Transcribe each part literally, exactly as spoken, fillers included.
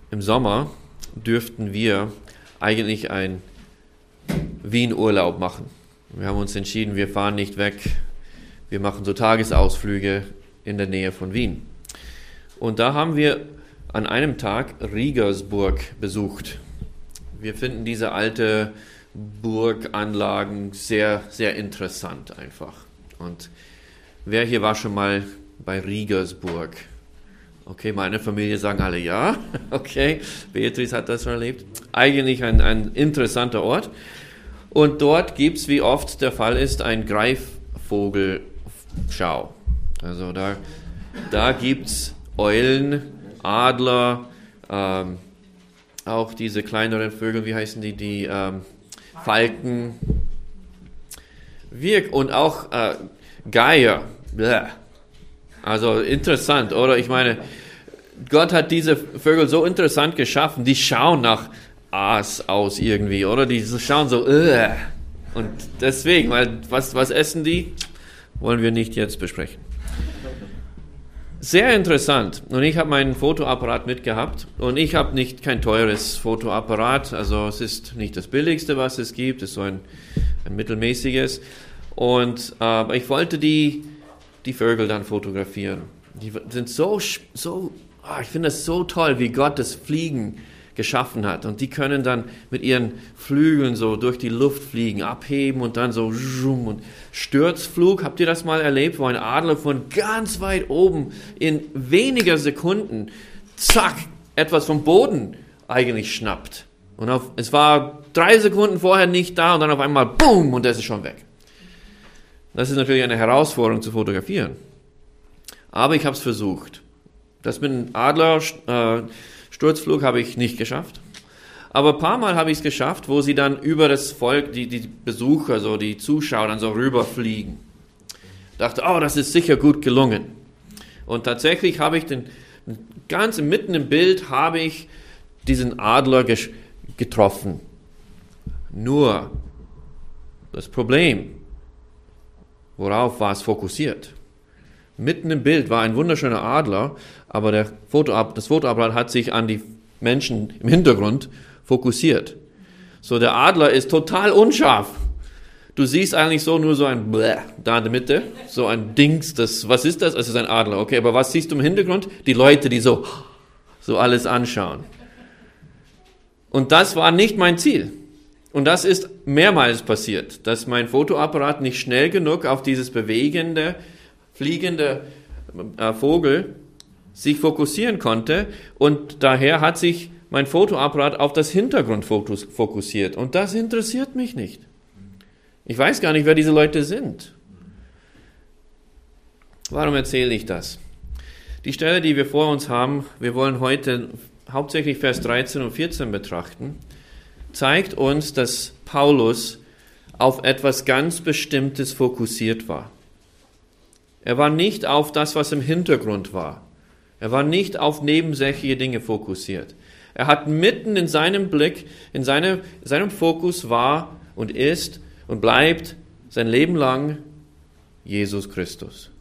im Sommer dürften wir eigentlich einen Wien-Urlaub machen. Wir haben uns entschieden, wir fahren nicht weg. Wir machen so Tagesausflüge in der Nähe von Wien. Und da haben wir an einem Tag Rigersburg besucht. Wir finden diese alte Burganlagen sehr, sehr interessant einfach. Und wer hier war schon mal bei Rigersburg? Okay, meine Familie sagen alle ja. Okay, Beatrice hat das schon erlebt. Eigentlich ein, ein interessanter Ort. Und dort gibt es, wie oft der Fall ist, ein Greifvogelschau. Also da, da gibt es Eulen, Adler, ähm, auch diese kleineren Vögel, wie heißen die, die ähm, Falken. Wir, und auch äh, Geier. Bläh. Also interessant, oder? Ich meine, Gott hat diese Vögel so interessant geschaffen, die schauen nach Aas aus irgendwie, oder? Die schauen so, uh. Und deswegen, weil was, was essen die? Wollen wir nicht jetzt besprechen. Sehr interessant. Und ich habe meinen Fotoapparat mitgehabt und ich habe nicht kein teures Fotoapparat, also es ist nicht das billigste, was es gibt, es ist so ein, ein mittelmäßiges. Und äh, ich wollte die die Vögel dann fotografieren. Die sind so, so oh, ich finde es so toll, wie Gott das Fliegen geschaffen hat. Und die können dann mit ihren Flügeln so durch die Luft fliegen, abheben und dann so und Sturzflug. Habt ihr das mal erlebt, wo ein Adler von ganz weit oben in weniger Sekunden, zack, etwas vom Boden eigentlich schnappt. Und auf, es war drei Sekunden vorher nicht da und dann auf einmal boom und das ist schon weg. Das ist natürlich eine Herausforderung zu fotografieren. Aber ich habe es versucht. Das mit dem Adler-Sturzflug äh, habe ich nicht geschafft. Aber ein paar Mal habe ich es geschafft, wo sie dann über das Volk, die, die Besucher, so die Zuschauer dann so rüberfliegen. Dachte, oh, das ist sicher gut gelungen. Und tatsächlich habe ich den, ganz mitten im Bild habe ich diesen Adler ges- getroffen. Nur das Problem, worauf war es fokussiert? Mitten im Bild war ein wunderschöner Adler, aber der Fotoapp, das Fotoapparat hat sich an die Menschen im Hintergrund fokussiert. So, der Adler ist total unscharf. Du siehst eigentlich so nur so ein Bläh da in der Mitte, so ein Dings, das, was ist das? Es ist ein Adler, okay, aber was siehst du im Hintergrund? Die Leute, die so, so alles anschauen. Und das war nicht mein Ziel. Und das ist mehrmals passiert, dass mein Fotoapparat nicht schnell genug auf dieses bewegende, fliegende äh, Vogel sich fokussieren konnte und daher hat sich mein Fotoapparat auf das Hintergrundfoto fokussiert und das interessiert mich nicht. Ich weiß gar nicht, wer diese Leute sind. Warum erzähle ich das? Die Stelle, die wir vor uns haben, wir wollen heute hauptsächlich Vers dreizehn und vierzehn betrachten, zeigt uns, dass Paulus auf etwas ganz Bestimmtes fokussiert war. Er war nicht auf das, was im Hintergrund war. Er war nicht auf nebensächliche Dinge fokussiert. Er hat mitten in seinem Blick, in seine, seinem Fokus war und ist und bleibt sein Leben lang Jesus Christus.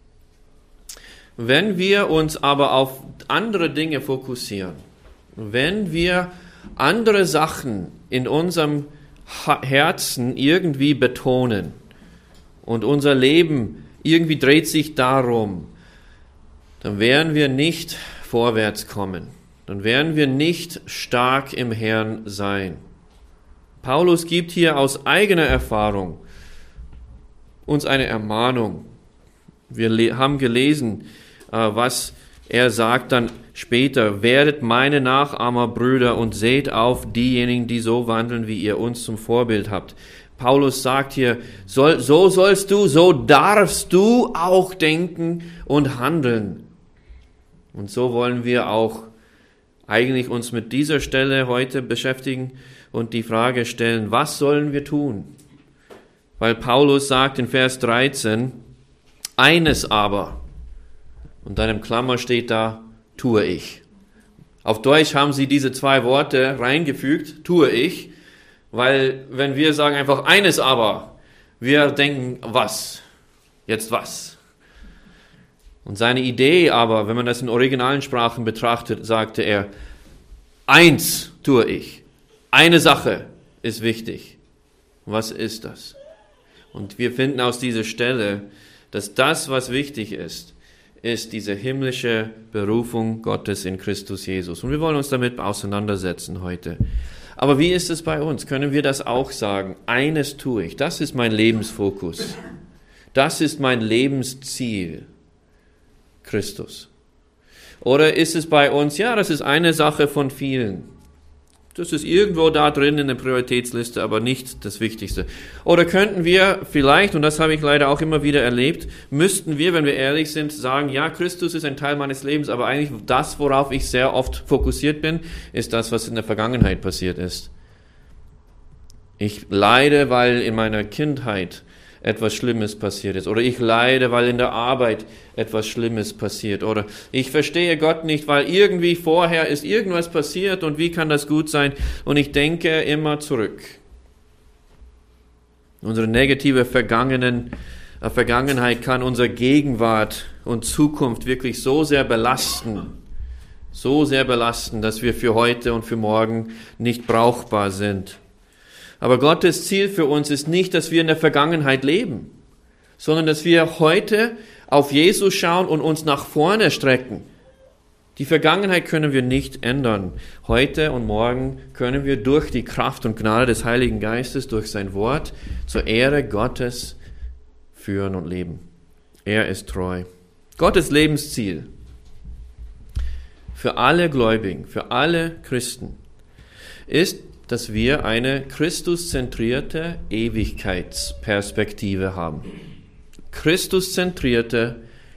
Wenn wir uns aber auf andere Dinge fokussieren, wenn wir andere Sachen in unserem Herzen irgendwie betonen und unser Leben irgendwie dreht sich darum, dann werden wir nicht vorwärts kommen. Dann werden wir nicht stark im Herrn sein. Paulus gibt hier aus eigener Erfahrung uns eine Ermahnung. Wir le- haben gelesen, äh, was er sagt dann später, werdet meine Nachahmer, Brüder, und seht auf diejenigen, die so wandeln, wie ihr uns zum Vorbild habt. Paulus sagt hier, soll, so sollst du, so darfst du auch denken und handeln. Und so wollen wir auch eigentlich uns mit dieser Stelle heute beschäftigen und die Frage stellen, was sollen wir tun? Weil Paulus sagt in Vers dreizehn, eines aber, und dann im Klammer steht da, tue ich. Auf Deutsch haben sie diese zwei Worte reingefügt, tue ich, weil wenn wir sagen einfach eines aber, wir denken was, jetzt was. Und seine Idee aber, wenn man das in originalen Sprachen betrachtet, sagte er, Eins tue ich. Eine Sache ist wichtig. Was ist das? Und wir finden aus dieser Stelle, dass das, was wichtig ist, ist diese himmlische Berufung Gottes in Christus Jesus. Und wir wollen uns damit auseinandersetzen heute. Aber wie ist es bei uns? Können wir das auch sagen? Eines tue ich. Das ist mein Lebensfokus. Das ist mein Lebensziel. Christus. Oder ist es bei uns, ja, das ist eine Sache von vielen. Das ist irgendwo da drin in der Prioritätsliste, aber nicht das Wichtigste. Oder könnten wir vielleicht, und das habe ich leider auch immer wieder erlebt, müssten wir, wenn wir ehrlich sind, sagen, ja, Christus ist ein Teil meines Lebens, aber eigentlich das, worauf ich sehr oft fokussiert bin, ist das, was in der Vergangenheit passiert ist. Ich leide, weil in meiner Kindheit etwas Schlimmes passiert ist. Oder ich leide, weil in der Arbeit etwas Schlimmes passiert. Oder ich verstehe Gott nicht, weil irgendwie vorher ist irgendwas passiert und wie kann das gut sein? Und ich denke immer zurück. Unsere negative Vergangenen, äh, Vergangenheit kann unsere Gegenwart und Zukunft wirklich so sehr belasten. So sehr belasten, dass wir für heute und für morgen nicht brauchbar sind. Aber Gottes Ziel für uns ist nicht, dass wir in der Vergangenheit leben, sondern dass wir heute auf Jesus schauen und uns nach vorne strecken. Die Vergangenheit können wir nicht ändern. Heute und morgen können wir durch die Kraft und Gnade des Heiligen Geistes, durch sein Wort, zur Ehre Gottes führen und leben. Er ist treu. Gottes Lebensziel für alle Gläubigen, für alle Christen ist, dass wir eine Christuszentrierte Ewigkeitsperspektive haben. Christuszentrierte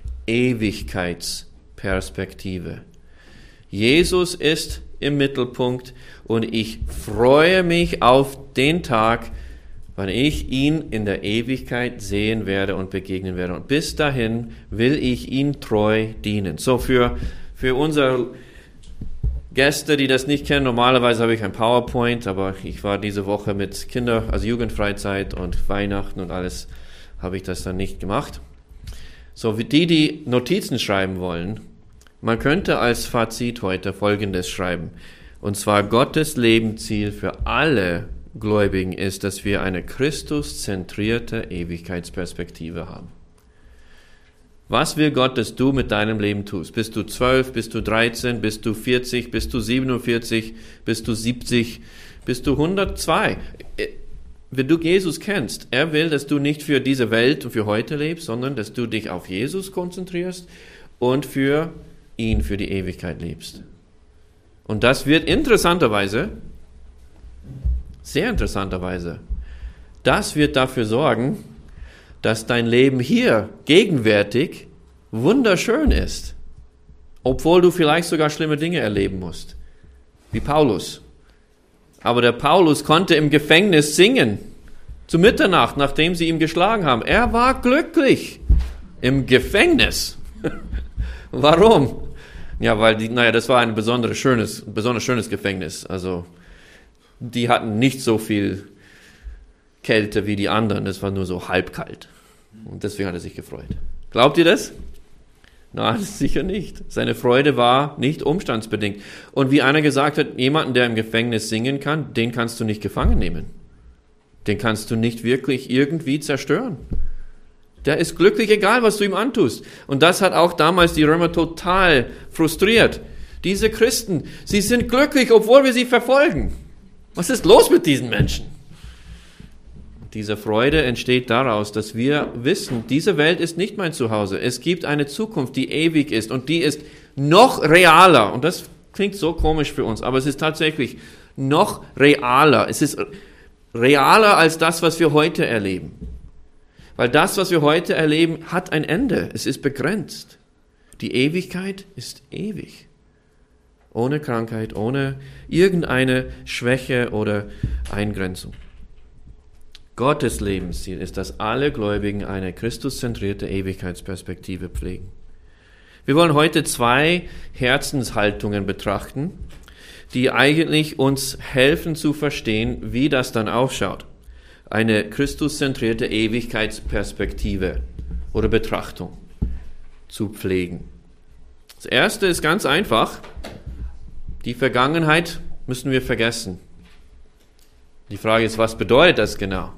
Ewigkeitsperspektive. Jesus ist im Mittelpunkt und ich freue mich auf den Tag, wann ich ihn in der Ewigkeit sehen werde und begegnen werde. Und bis dahin will ich ihm treu dienen. So für, für unser Gäste, die das nicht kennen, normalerweise habe ich ein PowerPoint, aber ich war diese Woche mit Kinder, also Jugendfreizeit und Weihnachten und alles, habe ich das dann nicht gemacht. So, wie die, die Notizen schreiben wollen, man könnte als Fazit heute Folgendes schreiben. Und zwar Gottes Lebensziel für alle Gläubigen ist, dass wir eine Christuszentrierte Ewigkeitsperspektive haben. Was will Gott, dass du mit deinem Leben tust? Bist du zwölf, bist du dreizehn, bist du vierzig, bist du siebenundvierzig, bist du siebzig, bist du hundertzwei? Wenn du Jesus kennst, er will, dass du nicht für diese Welt und für heute lebst, sondern dass du dich auf Jesus konzentrierst und für ihn, für die Ewigkeit lebst. Und das wird interessanterweise, sehr interessanterweise, das wird dafür sorgen, dass dein Leben hier gegenwärtig wunderschön ist, obwohl du vielleicht sogar schlimme Dinge erleben musst, wie Paulus. Aber der Paulus konnte im Gefängnis singen, zu Mitternacht, nachdem sie ihn geschlagen haben. Er war glücklich im Gefängnis. Warum? Ja, weil die, naja, das war ein besonders schönes, besonders schönes Gefängnis. Also die hatten nicht so viel Kälte wie die anderen, das war nur so halb kalt. Und deswegen hat er sich gefreut. Glaubt ihr das? Nein, sicher nicht. Seine Freude war nicht umstandsbedingt. Und wie einer gesagt hat, jemanden, der im Gefängnis singen kann, den kannst du nicht gefangen nehmen. Den kannst du nicht wirklich irgendwie zerstören. Der ist glücklich, egal was du ihm antust. Und das hat auch damals die Römer total frustriert. Diese Christen, sie sind glücklich, obwohl wir sie verfolgen. Was ist los mit diesen Menschen? Diese Freude entsteht daraus, dass wir wissen, diese Welt ist nicht mein Zuhause. Es gibt eine Zukunft, die ewig ist und die ist noch realer. Und das klingt so komisch für uns, aber es ist tatsächlich noch realer. Es ist realer als das, was wir heute erleben. Weil das, was wir heute erleben, hat ein Ende. Es ist begrenzt. Die Ewigkeit ist ewig. Ohne Krankheit, ohne irgendeine Schwäche oder Eingrenzung. Gottes Lebensziel ist, dass alle Gläubigen eine christuszentrierte Ewigkeitsperspektive pflegen. Wir wollen heute zwei Herzenshaltungen betrachten, die eigentlich uns helfen zu verstehen, wie das dann ausschaut. Eine christuszentrierte Ewigkeitsperspektive oder Betrachtung zu pflegen. Das erste ist ganz einfach, Die Vergangenheit müssen wir vergessen. Die Frage ist, was bedeutet das genau?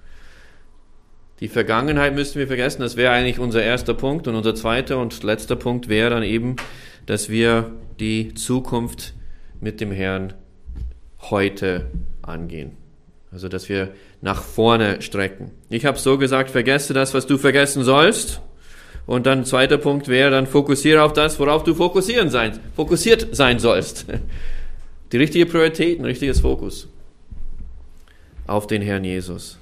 Die Vergangenheit müssen wir vergessen. Das wäre eigentlich unser erster Punkt. Und unser zweiter und letzter Punkt wäre dann eben, dass wir die Zukunft mit dem Herrn heute angehen. Also, dass wir nach vorne strecken. Ich habe so gesagt, vergesse das, was du vergessen sollst. Und dann zweiter Punkt wäre, dann fokussiere auf das, worauf du fokussieren sein, fokussiert sein sollst. Die richtige Priorität, ein richtiges Fokus auf den Herrn Jesus.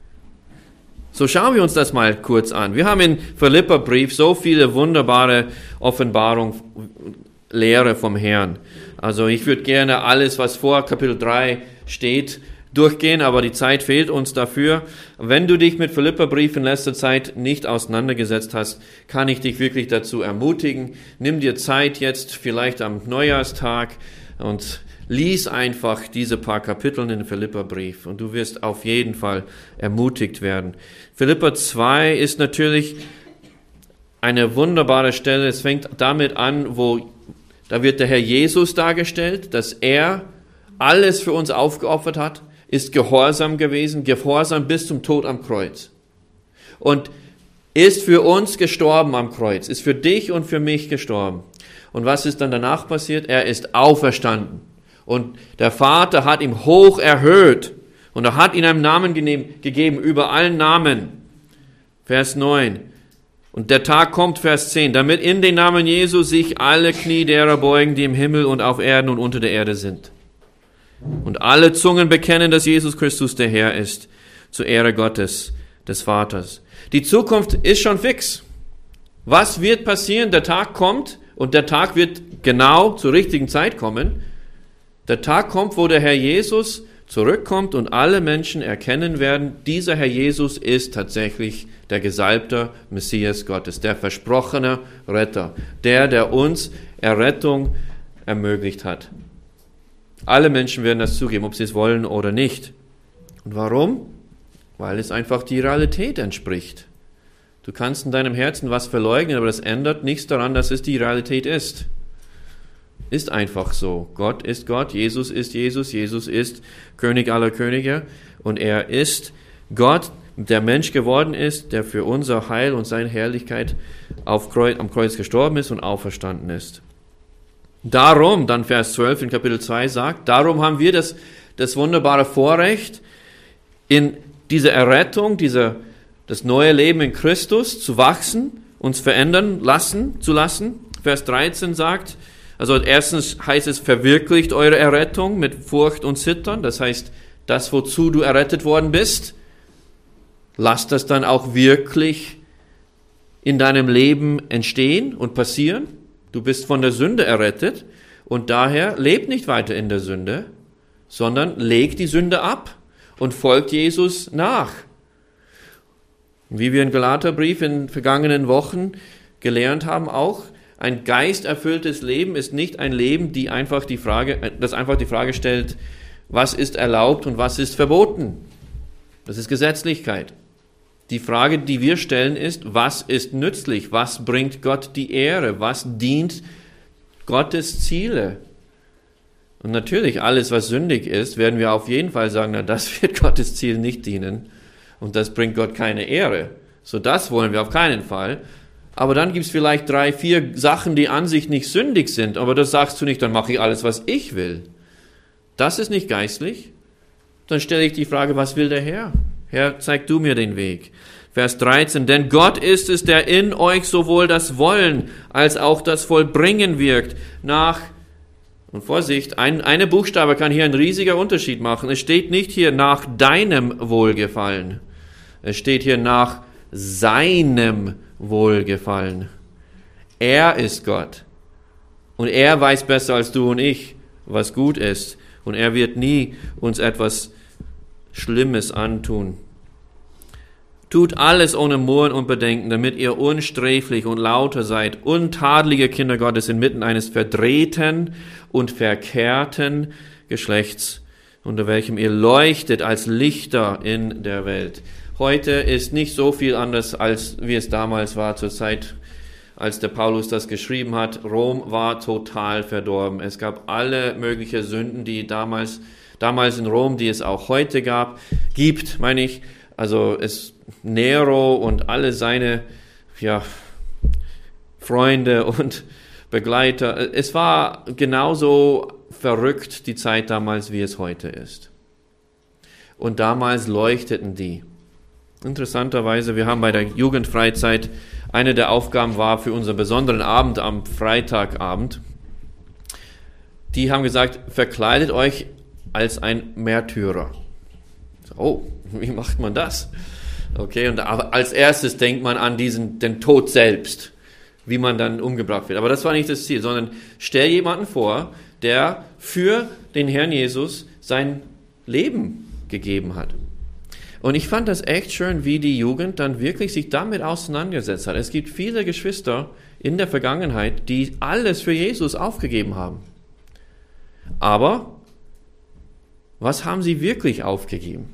So schauen wir uns das mal kurz an. Wir haben im Philipperbrief so viele wunderbare Offenbarungen, Lehre vom Herrn. Also ich würde gerne alles, was vor Kapitel drei steht, durchgehen, aber die Zeit fehlt uns dafür. Wenn du dich mit Philipperbrief in letzter Zeit nicht auseinandergesetzt hast, kann ich dich wirklich dazu ermutigen. Nimm dir Zeit jetzt, vielleicht am Neujahrstag, und lies einfach diese paar Kapitel in den Philipperbrief und du wirst auf jeden Fall ermutigt werden. Philipper zwei ist natürlich eine wunderbare Stelle. Es fängt damit an, wo da wird der Herr Jesus dargestellt, dass er alles für uns aufgeopfert hat, ist gehorsam gewesen, gehorsam bis zum Tod am Kreuz. Und ist für uns gestorben am Kreuz, ist für dich und für mich gestorben. Und was ist dann danach passiert? Er ist auferstanden. Und der Vater hat ihn hoch erhöht. Und er hat ihm einen Namen gegeben über allen Namen. Vers neun. Und der Tag kommt, Vers zehn, damit in den Namen Jesu sich alle Knie derer beugen, die im Himmel und auf Erden und unter der Erde sind. Und alle Zungen bekennen, dass Jesus Christus der Herr ist, zur Ehre Gottes, des Vaters. Die Zukunft ist schon fix. Was wird passieren? Der Tag kommt und der Tag wird genau zur richtigen Zeit kommen. Der Tag kommt, wo der Herr Jesus zurückkommt und alle Menschen erkennen werden, dieser Herr Jesus ist tatsächlich der gesalbte Messias Gottes, der versprochene Retter, der, der uns Errettung ermöglicht hat. Alle Menschen werden das zugeben, ob sie es wollen oder nicht. Und warum? Weil es einfach die Realität entspricht. Du kannst in deinem Herzen was verleugnen, aber das ändert nichts daran, dass es die Realität ist. Ist einfach so. Gott ist Gott, Jesus ist Jesus, Jesus ist König aller Könige und er ist Gott, der Mensch geworden ist, der für unser Heil und seine Herrlichkeit auf Kreuz, am Kreuz gestorben ist und auferstanden ist. Darum, dann Vers zwölf in Kapitel zwei sagt, darum haben wir das, das wunderbare Vorrecht, in dieser Errettung, dieser, das neue Leben in Christus zu wachsen, uns verändern lassen, zu lassen. Vers dreizehn sagt, also erstens heißt es, verwirklicht eure Errettung mit Furcht und Zittern. Das heißt, das, wozu du errettet worden bist, lass das dann auch wirklich in deinem Leben entstehen und passieren. Du bist von der Sünde errettet und daher leb nicht weiter in der Sünde, sondern leg die Sünde ab und folgt Jesus nach. Wie wir im Galaterbrief in den vergangenen Wochen gelernt haben auch, ein geisterfülltes Leben ist nicht ein Leben, die einfach die Frage, das einfach die Frage stellt, was ist erlaubt und was ist verboten. Das ist Gesetzlichkeit. Die Frage, die wir stellen, ist, was ist nützlich? Was bringt Gott die Ehre? Was dient Gottes Ziele? Und natürlich, alles, was sündig ist, werden wir auf jeden Fall sagen, na, das wird Gottes Ziel nicht dienen und das bringt Gott keine Ehre. So, das wollen wir auf keinen Fall. Aber dann gibt es vielleicht drei, vier Sachen, die an sich nicht sündig sind, aber das sagst du nicht, dann mache ich alles, was ich will. Das ist nicht geistlich. Dann stelle ich die Frage, was will der Herr? Herr, zeig du mir den Weg. Vers dreizehn, denn Gott ist es, der in euch sowohl das Wollen als auch das Vollbringen wirkt. Nach, und Vorsicht, ein eine Buchstabe kann hier einen riesigen Unterschied machen. Es steht nicht hier nach deinem Wohlgefallen. Es steht hier nach seinem Wohlgefallen. Er ist Gott. Und er weiß besser als du und ich, was gut ist. Und er wird nie uns etwas Schlimmes antun. Tut alles ohne Murren und Bedenken, damit ihr unsträflich und lauter seid, untadelige Kinder Gottes inmitten eines verdrehten und verkehrten Geschlechts, unter welchem ihr leuchtet als Lichter in der Welt. Heute ist nicht so viel anders, als wie es damals war zur Zeit als der Paulus das geschrieben hat. Rom war total verdorben. Es gab alle möglichen Sünden, die damals, damals in Rom, die es auch heute gab, gibt, meine ich. Also es Nero und alle seine ja, Freunde und Begleiter. Es war genauso verrückt die Zeit damals, wie es heute ist. Und damals leuchteten die. Interessanterweise, wir haben bei der Jugendfreizeit, eine der Aufgaben war für unseren besonderen Abend am Freitagabend, die haben gesagt, verkleidet euch als ein Märtyrer. Oh, wie macht man das? Okay, und als erstes denkt man an diesen, den Tod selbst, wie man dann umgebracht wird. Aber das war nicht das Ziel, sondern stell jemanden vor, der für den Herrn Jesus sein Leben gegeben hat. Und ich fand das echt schön, wie die Jugend dann wirklich sich damit auseinandergesetzt hat. Es gibt viele Geschwister in der Vergangenheit, die alles für Jesus aufgegeben haben. Aber was haben sie wirklich aufgegeben?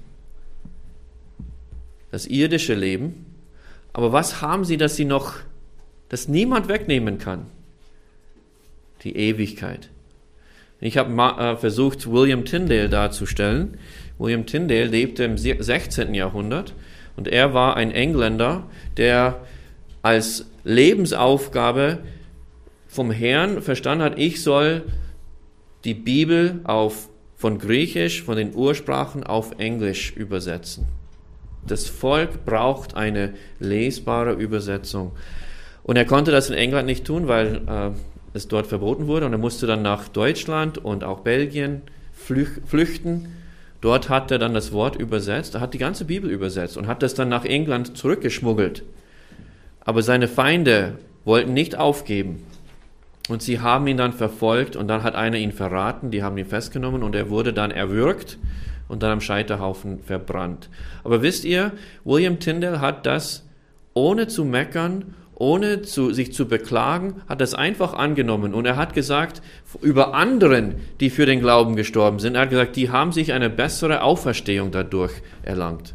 Das irdische Leben. Aber was haben sie, das sie noch, das niemand wegnehmen kann? Die Ewigkeit. Ich habe äh, versucht, William Tyndale darzustellen. William Tyndale lebte im sechzehnten Jahrhundert und er war ein Engländer, der als Lebensaufgabe vom Herrn verstanden hat, ich soll die Bibel auf, von Griechisch, von den Ursprachen auf Englisch übersetzen. Das Volk braucht eine lesbare Übersetzung. Und er konnte das in England nicht tun, weil äh, es dort verboten wurde. Und er musste dann nach Deutschland und auch Belgien flüch- flüchten. Dort hat er dann das Wort übersetzt. Er hat die ganze Bibel übersetzt und hat das dann nach England zurückgeschmuggelt. Aber seine Feinde wollten nicht aufgeben. Und sie haben ihn dann verfolgt und dann hat einer ihn verraten. Die haben ihn festgenommen und er wurde dann erwürgt und dann am Scheiterhaufen verbrannt. Aber wisst ihr, William Tyndale hat das ohne zu meckern, ohne zu, sich zu beklagen, hat das einfach angenommen. Und er hat gesagt, über anderen, die für den Glauben gestorben sind, er hat gesagt, die haben sich eine bessere Auferstehung dadurch erlangt.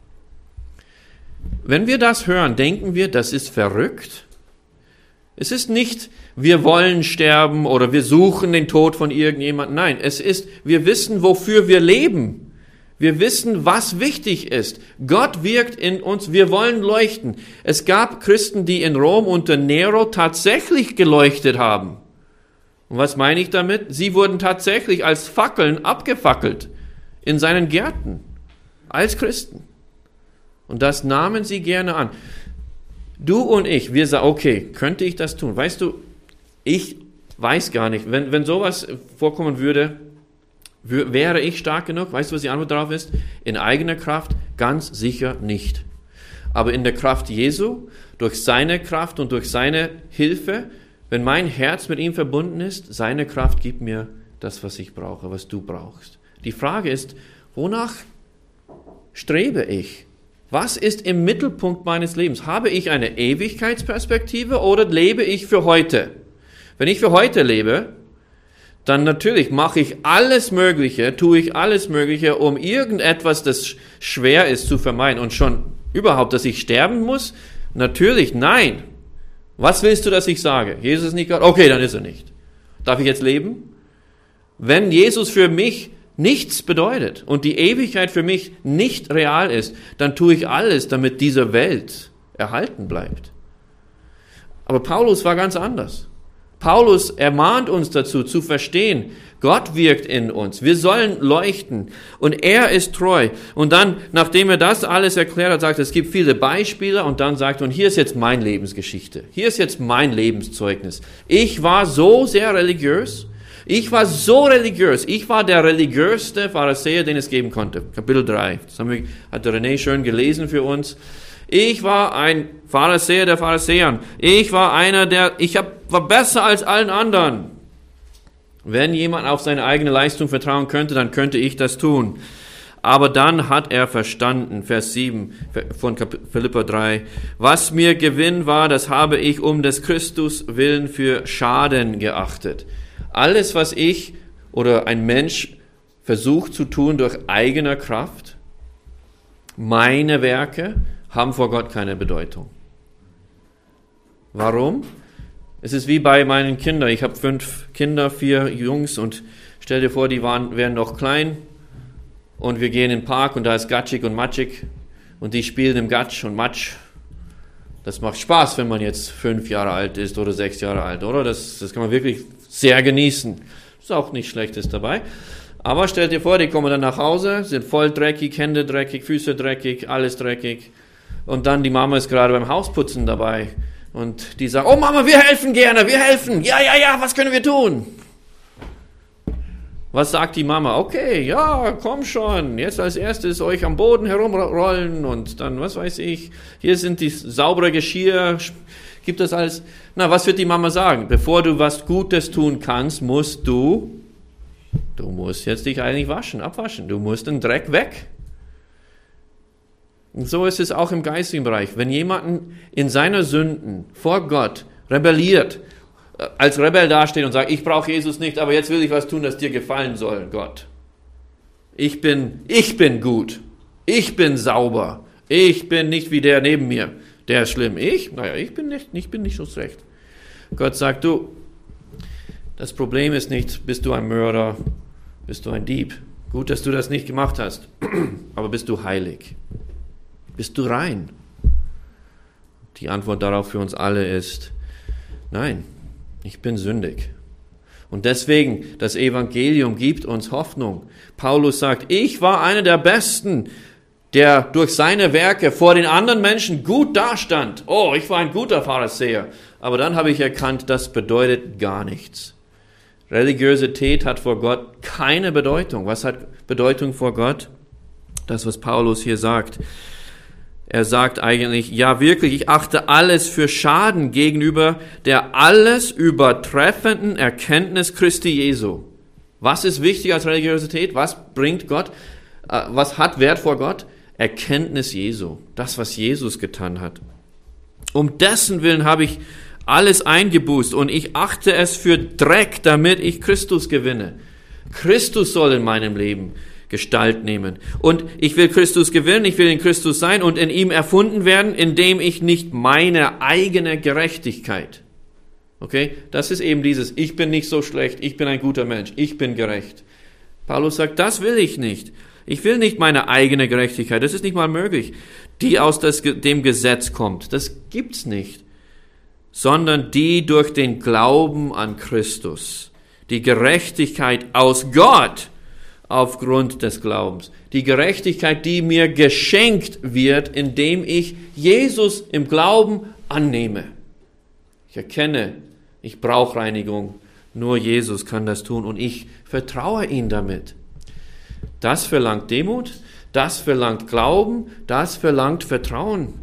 Wenn wir das hören, denken wir, das ist verrückt. Es ist nicht, wir wollen sterben oder wir suchen den Tod von irgendjemandem. Nein, es ist, wir wissen, wofür wir leben. Wir wissen, was wichtig ist. Gott wirkt in uns, wir wollen leuchten. Es gab Christen, die in Rom unter Nero tatsächlich geleuchtet haben. Und was meine ich damit? Sie wurden tatsächlich als Fackeln abgefackelt in seinen Gärten, als Christen. Und das nahmen sie gerne an. Du und ich, wir sagen, okay, könnte ich das tun? Weißt du, ich weiß gar nicht, wenn, wenn sowas vorkommen würde, wäre ich stark genug? Weißt du, was die Antwort darauf ist? In eigener Kraft ganz sicher nicht. Aber in der Kraft Jesu, durch seine Kraft und durch seine Hilfe, wenn mein Herz mit ihm verbunden ist, seine Kraft gibt mir das, was ich brauche, was du brauchst. Die Frage ist, wonach strebe ich? Was ist im Mittelpunkt meines Lebens? Habe ich eine Ewigkeitsperspektive oder lebe ich für heute? Wenn ich für heute lebe, dann natürlich mache ich alles Mögliche, tue ich alles Mögliche, um irgendetwas, das schwer ist, zu vermeiden. Und schon überhaupt, dass ich sterben muss? Natürlich, nein. Was willst du, dass ich sage? Jesus ist nicht Gott? Okay, dann ist er nicht. Darf ich jetzt leben? Wenn Jesus für mich nichts bedeutet und die Ewigkeit für mich nicht real ist, dann tue ich alles, damit diese Welt erhalten bleibt. Aber Paulus war ganz anders. Paulus ermahnt uns dazu, zu verstehen, Gott wirkt in uns. Wir sollen leuchten und er ist treu. Und dann, nachdem er das alles erklärt hat, sagt er, es gibt viele Beispiele und dann sagt er, und hier ist jetzt meine Lebensgeschichte. Hier ist jetzt mein Lebenszeugnis. Ich war so sehr religiös. Ich war so religiös. Ich war der religiöste Pharisäer, den es geben konnte. Kapitel drei. Das haben wir, hat der René schön gelesen für uns. Ich war ein Pharisäer der Pharisäern. Ich war einer, der, ich hab, war besser als allen anderen. Wenn jemand auf seine eigene Leistung vertrauen könnte, dann könnte ich das tun. Aber dann hat er verstanden, Vers sieben von Philipper drei, was mir Gewinn war, das habe ich um des Christus willen für Schaden geachtet. Alles, was ich oder ein Mensch versucht zu tun durch eigene Kraft, meine Werke, haben vor Gott keine Bedeutung. Warum? Es ist wie bei meinen Kindern. Ich habe fünf Kinder, vier Jungs und stell dir vor, die waren, wären noch klein und wir gehen in den Park und da ist gatschig und matschig und die spielen im Gatsch und Matsch. Das macht Spaß, wenn man jetzt fünf Jahre alt ist oder sechs Jahre alt, oder? Das, das kann man wirklich sehr genießen. Ist auch nichts Schlechtes dabei. Aber stell dir vor, die kommen dann nach Hause, sind voll dreckig, Hände dreckig, Füße dreckig, alles dreckig. Und dann die Mama ist gerade beim Hausputzen dabei. Und die sagt, oh Mama, wir helfen gerne, wir helfen. Ja, ja, ja, was können wir tun? Was sagt die Mama? Okay, ja, komm schon. Jetzt als erstes euch am Boden herumrollen und dann, was weiß ich, hier sind die saubere Geschirr. Gibt das alles? Na, was wird die Mama sagen? Bevor du was Gutes tun kannst, musst du, du musst jetzt dich eigentlich waschen, abwaschen. Du musst den Dreck weg. Und so ist es auch im geistigen Bereich. Wenn jemand in seiner Sünden vor Gott rebelliert, als Rebell dasteht und sagt, ich brauche Jesus nicht, aber jetzt will ich was tun, das dir gefallen soll, Gott. Ich bin, ich bin gut. Ich bin sauber. Ich bin nicht wie der neben mir. Der ist schlimm. Ich? Naja, ich bin nicht, ich bin nicht so schlecht. Gott sagt, du, das Problem ist nicht, bist du ein Mörder, bist du ein Dieb. Gut, dass du das nicht gemacht hast. Aber bist du heilig? Bist du rein? Die Antwort darauf für uns alle ist, nein, ich bin sündig. Und deswegen, das Evangelium gibt uns Hoffnung. Paulus sagt, ich war einer der Besten, der durch seine Werke vor den anderen Menschen gut dastand. Oh, ich war ein guter Pharisäer. Aber dann habe ich erkannt, das bedeutet gar nichts. Religiosität hat vor Gott keine Bedeutung. Was hat Bedeutung vor Gott? Das, was Paulus hier sagt. Er sagt eigentlich, ja wirklich, ich achte alles für Schaden gegenüber der alles übertreffenden Erkenntnis Christi Jesu. Was ist wichtig als Religiosität? Was bringt Gott? Was hat Wert vor Gott? Erkenntnis Jesu. Das, was Jesus getan hat. Um dessen Willen habe ich alles eingebüßt und ich achte es für Dreck, damit ich Christus gewinne. Christus soll in meinem Leben Gestalt nehmen. Und ich will Christus gewinnen, ich will in Christus sein und in ihm erfunden werden, indem ich nicht meine eigene Gerechtigkeit. Okay? Das ist eben dieses, ich bin nicht so schlecht, ich bin ein guter Mensch, ich bin gerecht. Paulus sagt, das will ich nicht. Ich will nicht meine eigene Gerechtigkeit, das ist nicht mal möglich, die aus das, dem Gesetz kommt. Das gibt's nicht. Sondern die durch den Glauben an Christus. Die Gerechtigkeit aus Gott aufgrund des Glaubens. Die Gerechtigkeit, die mir geschenkt wird, indem ich Jesus im Glauben annehme. Ich erkenne, ich brauche Reinigung. Nur Jesus kann das tun und ich vertraue ihm damit. Das verlangt Demut, das verlangt Glauben, das verlangt Vertrauen.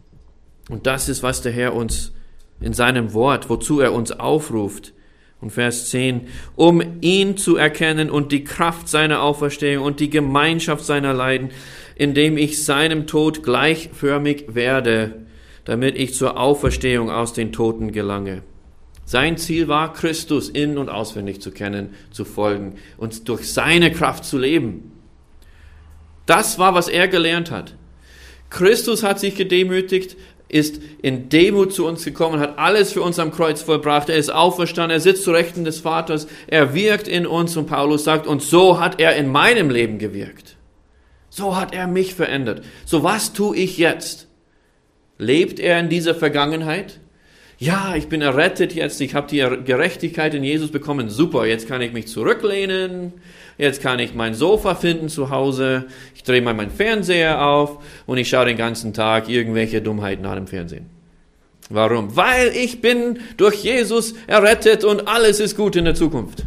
Und das ist, was der Herr uns in seinem Wort, wozu er uns aufruft. Und Vers zehn, um ihn zu erkennen und die Kraft seiner Auferstehung und die Gemeinschaft seiner Leiden, indem ich seinem Tod gleichförmig werde, damit ich zur Auferstehung aus den Toten gelange. Sein Ziel war, Christus in- und auswendig zu kennen, zu folgen und durch seine Kraft zu leben. Das war, was er gelernt hat. Christus hat sich gedemütigt, ist in Demut zu uns gekommen, hat alles für uns am Kreuz vollbracht. Er ist auferstanden, er sitzt zu Rechten des Vaters, er wirkt in uns und Paulus sagt, und so hat er in meinem Leben gewirkt. So hat er mich verändert. So was tue ich jetzt? Lebt er in dieser Vergangenheit? Ja, ich bin errettet jetzt, ich habe die Gerechtigkeit in Jesus bekommen, super, jetzt kann ich mich zurücklehnen, jetzt kann ich mein Sofa finden zu Hause, ich drehe mal meinen Fernseher auf und ich schaue den ganzen Tag irgendwelche Dummheiten an im Fernsehen. Warum? Weil ich bin durch Jesus errettet und alles ist gut in der Zukunft.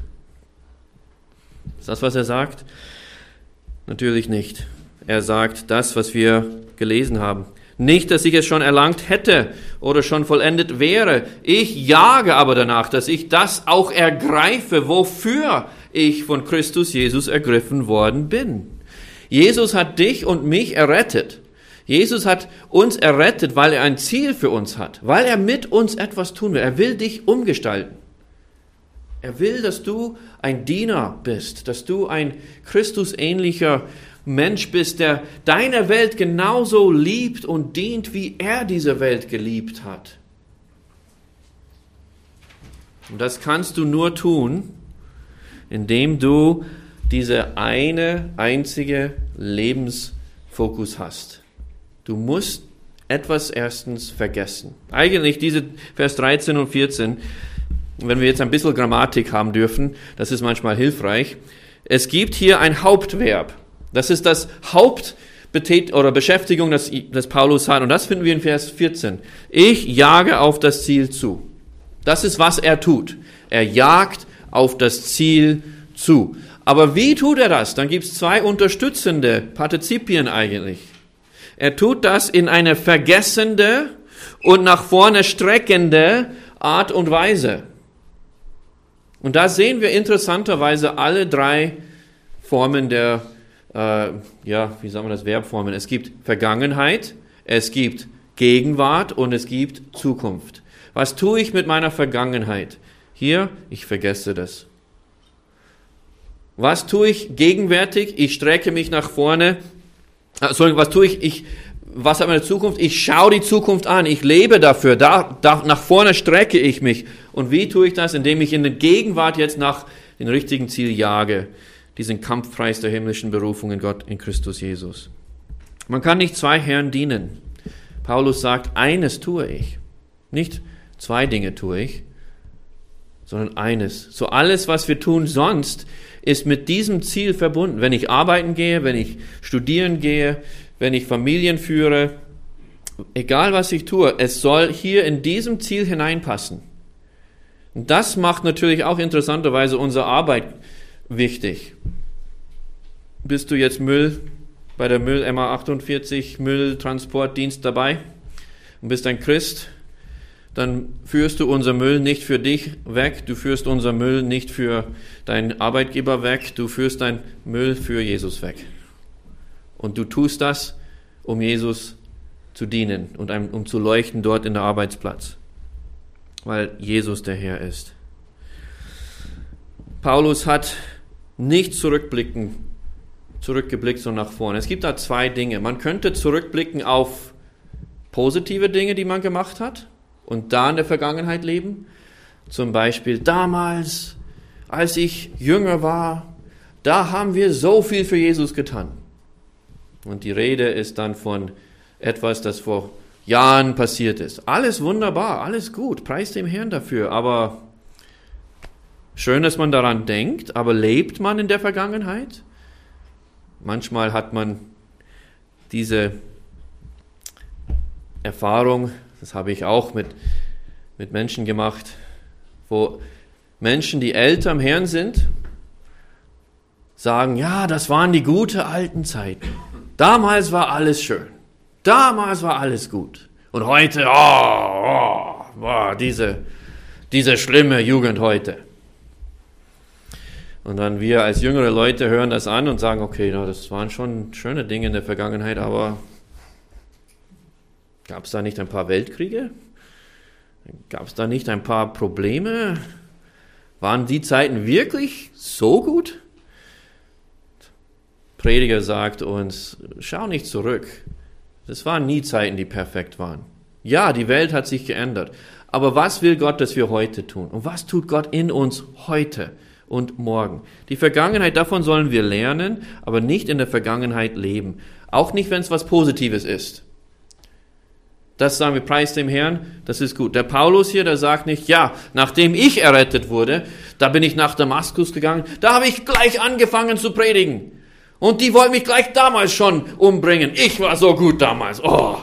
Ist das, was er sagt? Natürlich nicht. Er sagt das, was wir gelesen haben. Nicht, dass ich es schon erlangt hätte oder schon vollendet wäre. Ich jage aber danach, dass ich das auch ergreife, wofür ich von Christus Jesus ergriffen worden bin. Jesus hat dich und mich errettet. Jesus hat uns errettet, weil er ein Ziel für uns hat, weil er mit uns etwas tun will. Er will dich umgestalten. Er will, dass du ein Diener bist, dass du ein Christusähnlicher Mensch bist, der deine Welt genauso liebt und dient, wie er diese Welt geliebt hat. Und das kannst du nur tun, indem du diese eine einzige Lebensfokus hast. Du musst etwas erstens vergessen. Eigentlich diese Vers dreizehn und vierzehn, wenn wir jetzt ein bisschen Grammatik haben dürfen, das ist manchmal hilfreich. Es gibt hier ein Hauptverb. Das ist das Haupt oder Beschäftigung, das, das Paulus hat. Und das finden wir in Vers vierzehn. Ich jage auf das Ziel zu. Das ist, was er tut. Er jagt auf das Ziel zu. Aber wie tut er das? Dann gibt es zwei unterstützende Partizipien eigentlich. Er tut das in eine vergessende und nach vorne streckende Art und Weise. Und da sehen wir interessanterweise alle drei Formen der, äh, ja, wie sagen wir das, Verbformen. Es gibt Vergangenheit, es gibt Gegenwart und es gibt Zukunft. Was tue ich mit meiner Vergangenheit? Hier, ich vergesse das. Was tue ich gegenwärtig? Ich strecke mich nach vorne. Sorry, was tue ich? Ich, was hat meine Zukunft? Ich schaue die Zukunft an. Ich lebe dafür. Da, da, nach vorne strecke ich mich. Und wie tue ich das? Indem ich in der Gegenwart jetzt nach dem richtigen Ziel jage. Diesen Kampfpreis der himmlischen Berufung in Gott, in Christus Jesus. Man kann nicht zwei Herren dienen. Paulus sagt, eines tue ich. Nicht zwei Dinge tue ich, sondern eines. So alles, was wir tun sonst, ist mit diesem Ziel verbunden. Wenn ich arbeiten gehe, wenn ich studieren gehe, wenn ich Familien führe, egal was ich tue, es soll hier in diesem Ziel hineinpassen. Und das macht natürlich auch interessanterweise unsere Arbeit wichtig. Bist du jetzt Müll bei der Müll M A achtundvierzig Mülltransportdienst dabei und bist ein Christ, dann führst du unser Müll nicht für dich weg, du führst unser Müll nicht für deinen Arbeitgeber weg, du führst deinen Müll für Jesus weg. Und du tust das, um Jesus zu dienen und um zu leuchten dort in der Arbeitsplatz, weil Jesus der Herr ist. Paulus hat nicht zurückblicken, zurückgeblickt, sondern nach vorne. Es gibt da zwei Dinge. Man könnte zurückblicken auf positive Dinge, die man gemacht hat, und da in der Vergangenheit leben. Zum Beispiel damals, als ich jünger war, da haben wir so viel für Jesus getan. Und die Rede ist dann von etwas, das vor Jahren passiert ist. Alles wunderbar, alles gut, preis dem Herrn dafür. Aber schön, dass man daran denkt, aber lebt man in der Vergangenheit? Manchmal hat man diese Erfahrung, das habe ich auch mit, mit Menschen gemacht, wo Menschen, die älter im Herrn sind, sagen, ja, das waren die guten alten Zeiten. Damals war alles schön. Damals war alles gut. Und heute, oh, oh, oh diese, diese schlimme Jugend heute. Und dann wir als jüngere Leute hören das an und sagen, okay, na, das waren schon schöne Dinge in der Vergangenheit, aber gab es da nicht ein paar Weltkriege? Gab es da nicht ein paar Probleme? Waren die Zeiten wirklich so gut? Prediger sagt uns, schau nicht zurück. Das waren nie Zeiten, die perfekt waren. Ja, die Welt hat sich geändert. Aber was will Gott, dass wir heute tun? Und was tut Gott in uns heute und morgen? Die Vergangenheit, davon sollen wir lernen, aber nicht in der Vergangenheit leben. Auch nicht, wenn es was Positives ist. Das sagen wir, preis dem Herrn, das ist gut. Der Paulus hier, der sagt nicht, ja, nachdem ich errettet wurde, da bin ich nach Damaskus gegangen, da habe ich gleich angefangen zu predigen. Und die wollten mich gleich damals schon umbringen. Ich war so gut damals. Oh.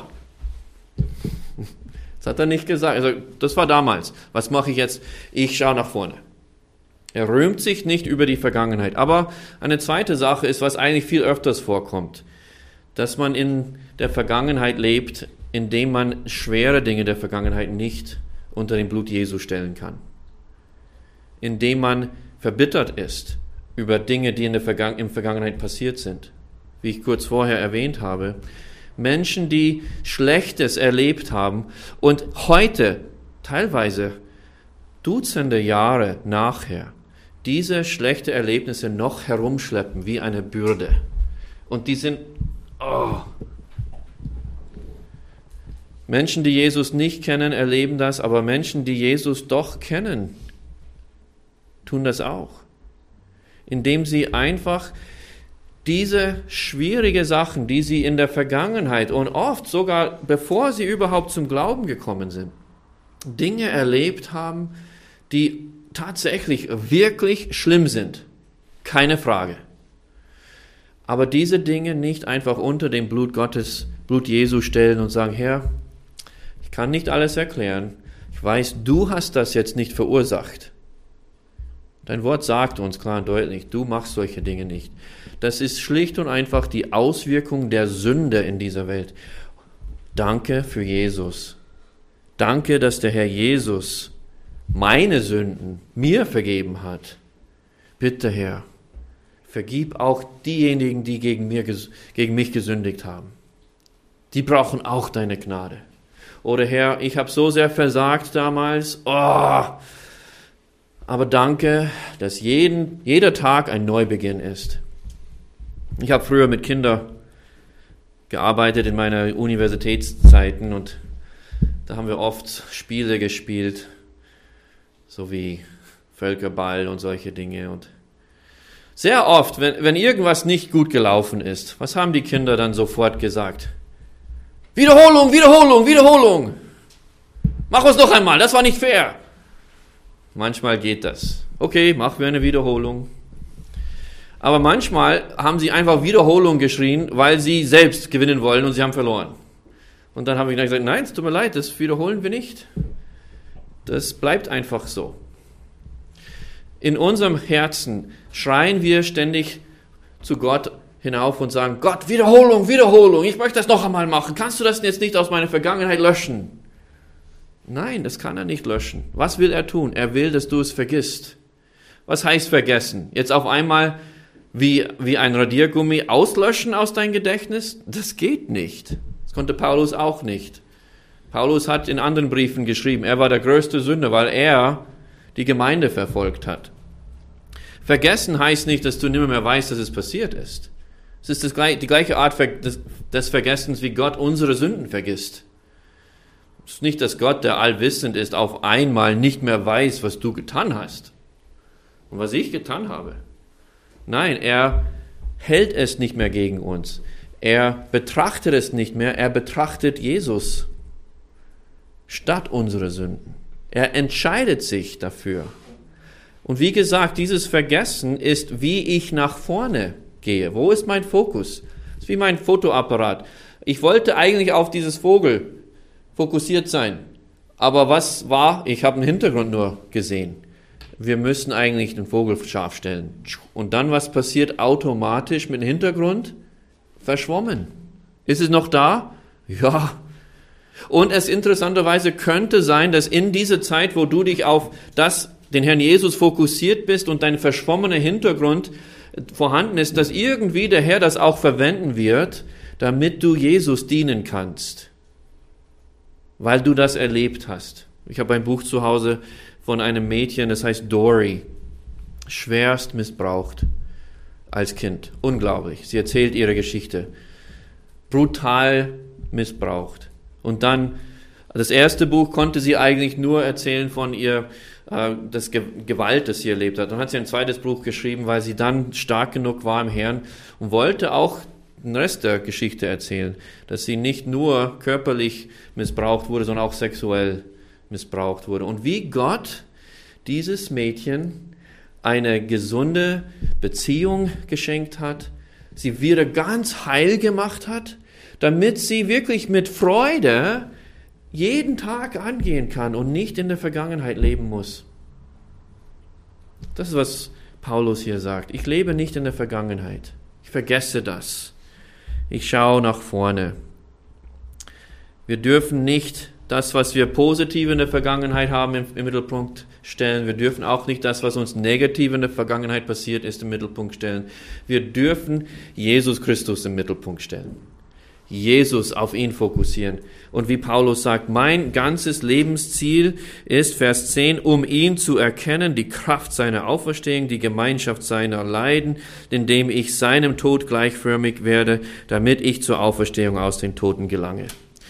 Das hat er nicht gesagt. Also, das war damals. Was mache ich jetzt? Ich schaue nach vorne. Er rühmt sich nicht über die Vergangenheit. Aber eine zweite Sache ist, was eigentlich viel öfters vorkommt, dass man in der Vergangenheit lebt, indem man schwere Dinge der Vergangenheit nicht unter dem Blut Jesu stellen kann. Indem man verbittert ist über Dinge, die in der Vergangen- in der Vergangenheit passiert sind. Wie ich kurz vorher erwähnt habe. Menschen, die Schlechtes erlebt haben und heute, teilweise Dutzende Jahre nachher, diese schlechten Erlebnisse noch herumschleppen wie eine Bürde. Und die sind, oh. Menschen, die Jesus nicht kennen, erleben das, aber Menschen, die Jesus doch kennen, tun das auch, indem sie einfach diese schwierigen Sachen, die sie in der Vergangenheit und oft sogar bevor sie überhaupt zum Glauben gekommen sind, Dinge erlebt haben, die tatsächlich wirklich schlimm sind. Keine Frage. Aber diese Dinge nicht einfach unter dem Blut Gottes, Blut Jesu stellen und sagen, Herr, ich kann nicht alles erklären. Ich weiß, du hast das jetzt nicht verursacht. Dein Wort sagt uns klar und deutlich, du machst solche Dinge nicht. Das ist schlicht und einfach die Auswirkung der Sünde in dieser Welt. Danke für Jesus. Danke, dass der Herr Jesus meine Sünden mir vergeben hat. Bitte, Herr, vergib auch diejenigen, die gegen, mir, gegen mich gesündigt haben. Die brauchen auch deine Gnade. Oder Herr, ich habe so sehr versagt damals. Oh, aber danke, dass jeden, jeder Tag ein Neubeginn ist. Ich habe früher mit Kindern gearbeitet in meiner Universitätszeiten und da haben wir oft Spiele gespielt, so wie Völkerball und solche Dinge. Und sehr oft, wenn, wenn irgendwas nicht gut gelaufen ist, was haben die Kinder dann sofort gesagt? Wiederholung, Wiederholung, Wiederholung. Mach uns noch einmal, das war nicht fair. Manchmal geht das. Okay, machen wir eine Wiederholung. Aber manchmal haben sie einfach Wiederholung geschrien, weil sie selbst gewinnen wollen und sie haben verloren. Und dann habe ich gesagt, nein, es tut mir leid, das wiederholen wir nicht. Das bleibt einfach so. In unserem Herzen schreien wir ständig zu Gott hinauf und sagen, Gott, Wiederholung, Wiederholung, ich möchte das noch einmal machen. Kannst du das jetzt nicht aus meiner Vergangenheit löschen? Nein, das kann er nicht löschen. Was will er tun? Er will, dass du es vergisst. Was heißt vergessen? Jetzt auf einmal wie, wie ein Radiergummi auslöschen aus deinem Gedächtnis? Das geht nicht. Das konnte Paulus auch nicht. Paulus hat in anderen Briefen geschrieben, er war der größte Sünder, weil er die Gemeinde verfolgt hat. Vergessen heißt nicht, dass du nicht mehr weißt, dass es passiert ist. Es ist das, die gleiche Art des, des Vergessens, wie Gott unsere Sünden vergisst. Es ist nicht, dass Gott, der allwissend ist, auf einmal nicht mehr weiß, was du getan hast und was ich getan habe. Nein, er hält es nicht mehr gegen uns. Er betrachtet es nicht mehr, er betrachtet Jesus statt unsere Sünden. Er entscheidet sich dafür. Und wie gesagt, dieses Vergessen ist, wie ich nach vorne gehe. Wo ist mein Fokus? Das ist wie mein Fotoapparat. Ich wollte eigentlich auf dieses Vogel fokussiert sein. Aber was war? Ich habe den Hintergrund nur gesehen. Wir müssen eigentlich den Vogel scharf stellen. Und dann, was passiert automatisch mit dem Hintergrund? Verschwommen. Ist es noch da? Ja. Und es interessanterweise könnte sein, dass in dieser Zeit, wo du dich auf das, den Herrn Jesus fokussiert bist und dein verschwommener Hintergrund vorhanden ist, dass irgendwie der Herr das auch verwenden wird, damit du Jesus dienen kannst. Weil du das erlebt hast. Ich habe ein Buch zu Hause von einem Mädchen, das heißt Dory, schwerst missbraucht als Kind. Unglaublich. Sie erzählt ihre Geschichte. Brutal missbraucht. Und dann, das erste Buch konnte sie eigentlich nur erzählen von ihr, äh, das Ge- Gewalt, das sie erlebt hat. Dann hat sie ein zweites Buch geschrieben, weil sie dann stark genug war im Herrn und wollte auch den Rest der Geschichte erzählen, dass sie nicht nur körperlich missbraucht wurde, sondern auch sexuell missbraucht wurde. Und wie Gott dieses Mädchen eine gesunde Beziehung geschenkt hat, sie wieder ganz heil gemacht hat, damit sie wirklich mit Freude jeden Tag angehen kann und nicht in der Vergangenheit leben muss. Das ist, was Paulus hier sagt. Ich lebe nicht in der Vergangenheit. Ich vergesse das. Ich schaue nach vorne. Wir dürfen nicht das, was wir positiv in der Vergangenheit haben, im, im Mittelpunkt stellen. Wir dürfen auch nicht das, was uns negativ in der Vergangenheit passiert ist, im Mittelpunkt stellen. Wir dürfen Jesus Christus im Mittelpunkt stellen. Jesus, auf ihn fokussieren. Und wie Paulus sagt, mein ganzes Lebensziel ist, Vers zehn, um ihn zu erkennen, die Kraft seiner Auferstehung, die Gemeinschaft seiner Leiden, indem ich seinem Tod gleichförmig werde, damit ich zur Auferstehung aus den Toten gelange.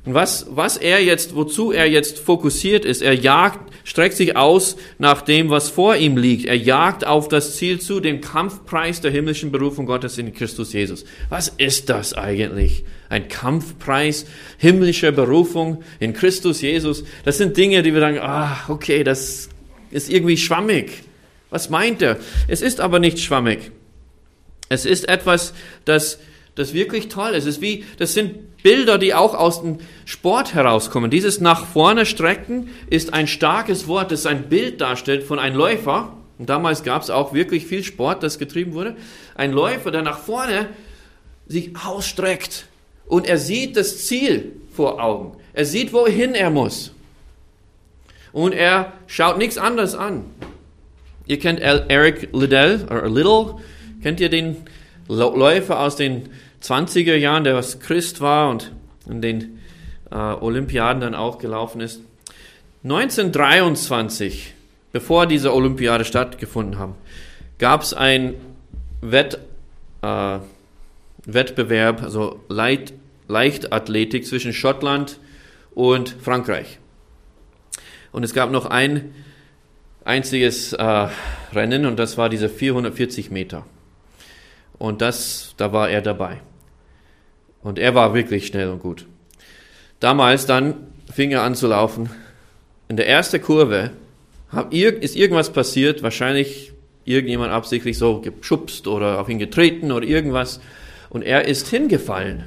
Und was, was er jetzt, wozu er jetzt fokussiert ist, er jagt, streckt sich aus nach dem, was vor ihm liegt. Er jagt auf das Ziel zu, den Kampfpreis der himmlischen Berufung Gottes in Christus Jesus. Was ist das eigentlich? Ein Kampfpreis himmlischer Berufung in Christus Jesus. Das sind Dinge, die wir sagen, ah, okay, das ist irgendwie schwammig. Was meint er? Es ist aber nicht schwammig. Es ist etwas, das, das wirklich toll ist. Es ist wie, das sind Bilder, die auch aus dem Sport herauskommen. Dieses nach vorne strecken ist ein starkes Wort, das ein Bild darstellt von einem Läufer. Und damals gab es auch wirklich viel Sport, das getrieben wurde. Ein Läufer, der nach vorne sich ausstreckt und er sieht das Ziel vor Augen. Er sieht, wohin er muss. Und er schaut nichts anderes an. Ihr kennt Eric Liddell, oder Little, kennt ihr den Läufer aus den zwanziger Jahren, der was Christ war und in den äh, Olympiaden dann auch gelaufen ist. neunzehnhundertdreiundzwanzig, bevor diese Olympiade stattgefunden haben, gab es ein Wett, äh, Wettbewerb, also Leicht, Leichtathletik zwischen Schottland und Frankreich. Und es gab noch ein einziges äh, Rennen und das war diese vierhundertvierzig Meter. Und das, da war er dabei. Und er war wirklich schnell und gut. Damals dann fing er an zu laufen. In der ersten Kurve hab, ist irgendwas passiert, wahrscheinlich irgendjemand absichtlich so geschubst oder auf ihn getreten oder irgendwas. Und er ist hingefallen.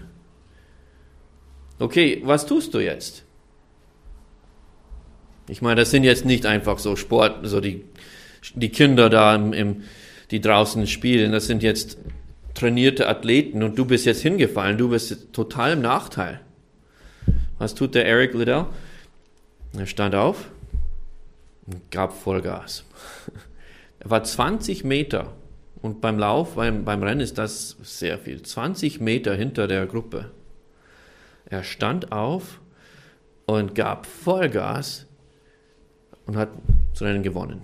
Okay, was tust du jetzt? Ich meine, das sind jetzt nicht einfach so Sport, so die, die Kinder da, im, im, die draußen spielen. Das sind jetzt trainierte Athleten und du bist jetzt hingefallen. Du bist total im Nachteil. Was tut der Eric Liddell? Er stand auf und gab Vollgas. Er war zwanzig Meter und beim Lauf, beim, beim Rennen ist das sehr viel. zwanzig Meter hinter der Gruppe. Er stand auf und gab Vollgas und hat das Rennen gewonnen.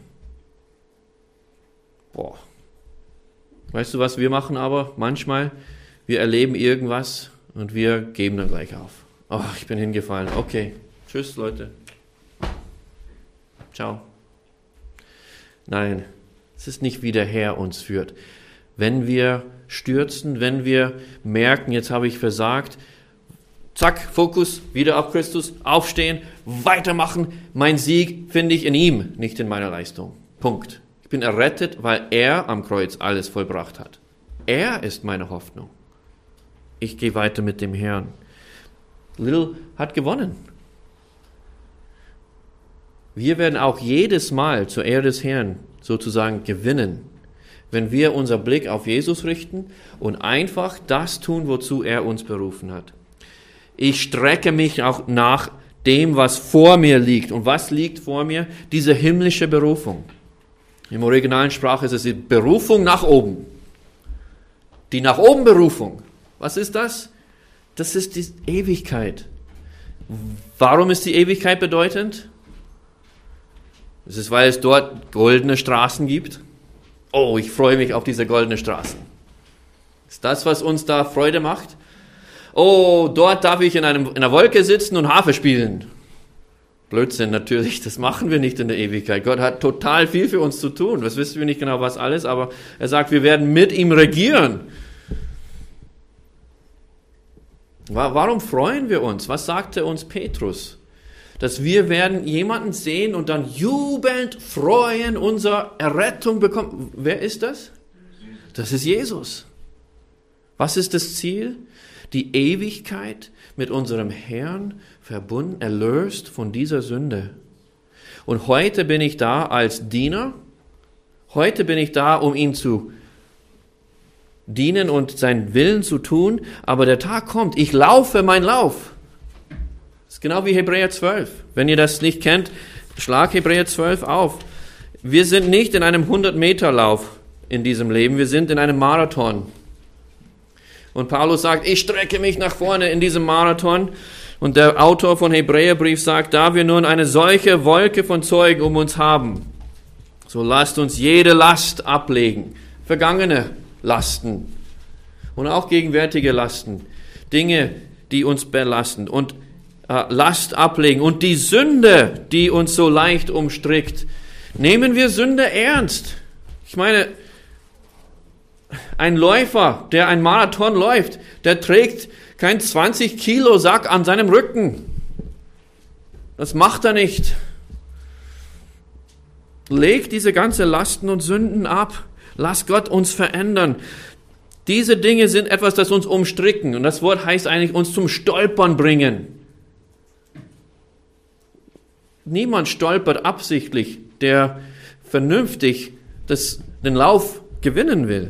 Boah. Weißt du, was wir machen aber manchmal? Wir erleben irgendwas und wir geben dann gleich auf. Oh, ich bin hingefallen. Okay, tschüss Leute. Ciao. Nein, es ist nicht wie der Herr uns führt. Wenn wir stürzen, wenn wir merken, jetzt habe ich versagt, zack, Fokus, wieder auf Christus, aufstehen, weitermachen. Mein Sieg finde ich in ihm, nicht in meiner Leistung. Punkt. Ich bin errettet, weil er am Kreuz alles vollbracht hat. Er ist meine Hoffnung. Ich gehe weiter mit dem Herrn. Little hat gewonnen. Wir werden auch jedes Mal zur Ehre des Herrn sozusagen gewinnen, wenn wir unser Blick auf Jesus richten und einfach das tun, wozu er uns berufen hat. Ich strecke mich auch nach dem, was vor mir liegt. Und was liegt vor mir? Diese himmlische Berufung. Im originalen Sprache ist es die Berufung nach oben. Die nach oben Berufung. Was ist das? Das ist die Ewigkeit. Warum ist die Ewigkeit bedeutend? Es ist, weil es dort goldene Straßen gibt. Oh, ich freue mich auf diese goldenen Straßen. Ist das, was uns da Freude macht? Oh, dort darf ich in, einem, in einer Wolke sitzen und Harfe spielen. Blödsinn, natürlich, das machen wir nicht in der Ewigkeit. Gott hat total viel für uns zu tun. Das wissen wir nicht genau, was alles, aber er sagt, wir werden mit ihm regieren. Warum freuen wir uns? Was sagte uns Petrus? Dass wir werden jemanden sehen und dann jubelnd freuen, unsere Errettung bekommen. Wer ist das? Das ist Jesus. Was ist das Ziel? Die Ewigkeit mit unserem Herrn verbunden, erlöst von dieser Sünde. Und heute bin ich da als Diener. Heute bin ich da, um ihn zu dienen und seinen Willen zu tun. Aber der Tag kommt, ich laufe meinen Lauf. Das ist genau wie Hebräer zwölf. Wenn ihr das nicht kennt, schlag Hebräer zwölf auf. Wir sind nicht in einem hundert-Meter-Lauf in diesem Leben, wir sind in einem Marathon. Und Paulus sagt, ich strecke mich nach vorne in diesem Marathon. Und der Autor von Hebräerbrief sagt, da wir nun eine solche Wolke von Zeugen um uns haben, so lasst uns jede Last ablegen. Vergangene Lasten und auch gegenwärtige Lasten. Dinge, die uns belasten. Und äh, Last ablegen und die Sünde, die uns so leicht umstrickt. Nehmen wir Sünde ernst. Ich meine, ein Läufer, der einen Marathon läuft, der trägt kein zwanzig Kilo Sack an seinem Rücken. Das macht er nicht. Leg diese ganzen Lasten und Sünden ab. Lass Gott uns verändern. Diese Dinge sind etwas, das uns umstricken. Und das Wort heißt eigentlich, uns zum Stolpern bringen. Niemand stolpert absichtlich, der vernünftig das, den Lauf gewinnen will.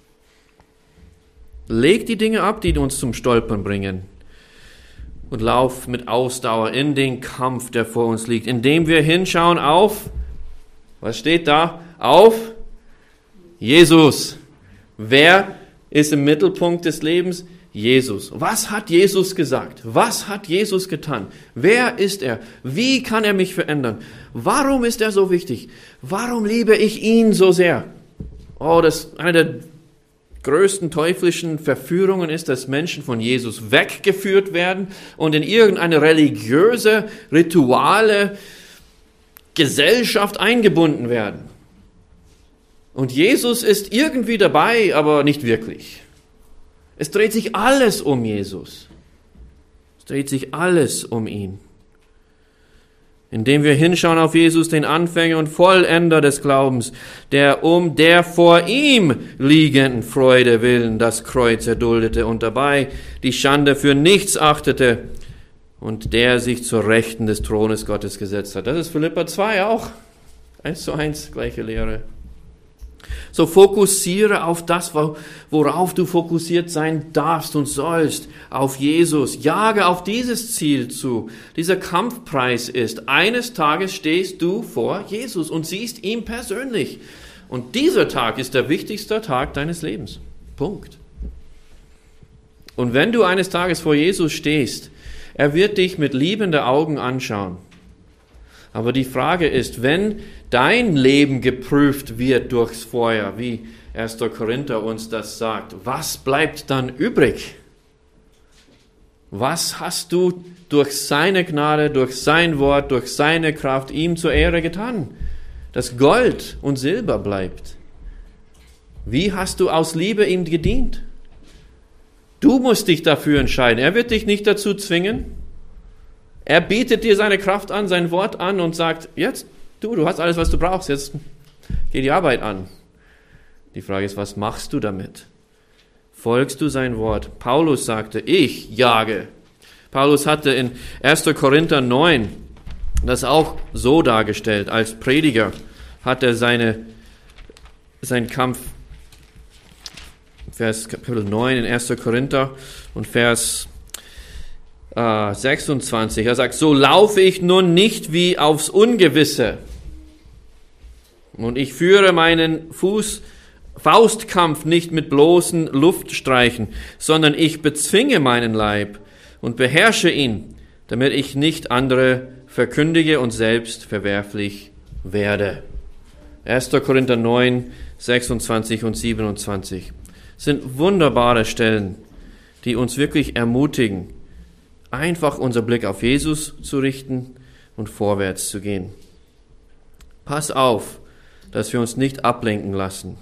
Leg die Dinge ab, die uns zum Stolpern bringen. Und lauf mit Ausdauer in den Kampf, der vor uns liegt, indem wir hinschauen auf, was steht da? Auf Jesus. Wer ist im Mittelpunkt des Lebens? Jesus. Was hat Jesus gesagt? Was hat Jesus getan? Wer ist er? Wie kann er mich verändern? Warum ist er so wichtig? Warum liebe ich ihn so sehr? Oh, das ist eine der größten teuflischen Verführungen ist, dass Menschen von Jesus weggeführt werden und in irgendeine religiöse, rituale Gesellschaft eingebunden werden. Und Jesus ist irgendwie dabei, aber nicht wirklich. Es dreht sich alles um Jesus. Es dreht sich alles um ihn. Indem wir hinschauen auf Jesus, den Anfänger und Vollender des Glaubens, der um der vor ihm liegenden Freude willen das Kreuz erduldete und dabei die Schande für nichts achtete und der sich zur Rechten des Thrones Gottes gesetzt hat. Das ist Philipper zwei auch. Eins zu eins, gleiche Lehre. So fokussiere auf das, worauf du fokussiert sein darfst und sollst, auf Jesus. Jage auf dieses Ziel zu. Dieser Kampfpreis ist, eines Tages stehst du vor Jesus und siehst ihn persönlich. Und dieser Tag ist der wichtigste Tag deines Lebens. Punkt. Und wenn du eines Tages vor Jesus stehst, er wird dich mit liebenden Augen anschauen. Aber die Frage ist, wenn dein Leben geprüft wird durchs Feuer, wie erster Korinther uns das sagt, was bleibt dann übrig? Was hast du durch seine Gnade, durch sein Wort, durch seine Kraft ihm zur Ehre getan? Das Gold und Silber bleibt. Wie hast du aus Liebe ihm gedient? Du musst dich dafür entscheiden. Er wird dich nicht dazu zwingen. Er bietet dir seine Kraft an, sein Wort an und sagt, jetzt, du, du hast alles, was du brauchst, jetzt geh die Arbeit an. Die Frage ist, was machst du damit? Folgst du sein Wort? Paulus sagte, ich jage. Paulus hatte in erster Korinther neun das auch so dargestellt. Als Prediger hat er seine, seinen Kampf, Vers Kapitel neun in erster Korinther und Vers Uh, sechsundzwanzig, er sagt, so laufe ich nun nicht wie aufs Ungewisse und ich führe meinen Fuß, Faustkampf nicht mit bloßen Luftstreichen, sondern ich bezwinge meinen Leib und beherrsche ihn, damit ich nicht andere verkündige und selbst verwerflich werde. erster Korinther neun, sechsundzwanzig und siebenundzwanzig sind wunderbare Stellen, die uns wirklich ermutigen, einfach unser Blick auf Jesus zu richten und vorwärts zu gehen. Pass auf, dass wir uns nicht ablenken lassen.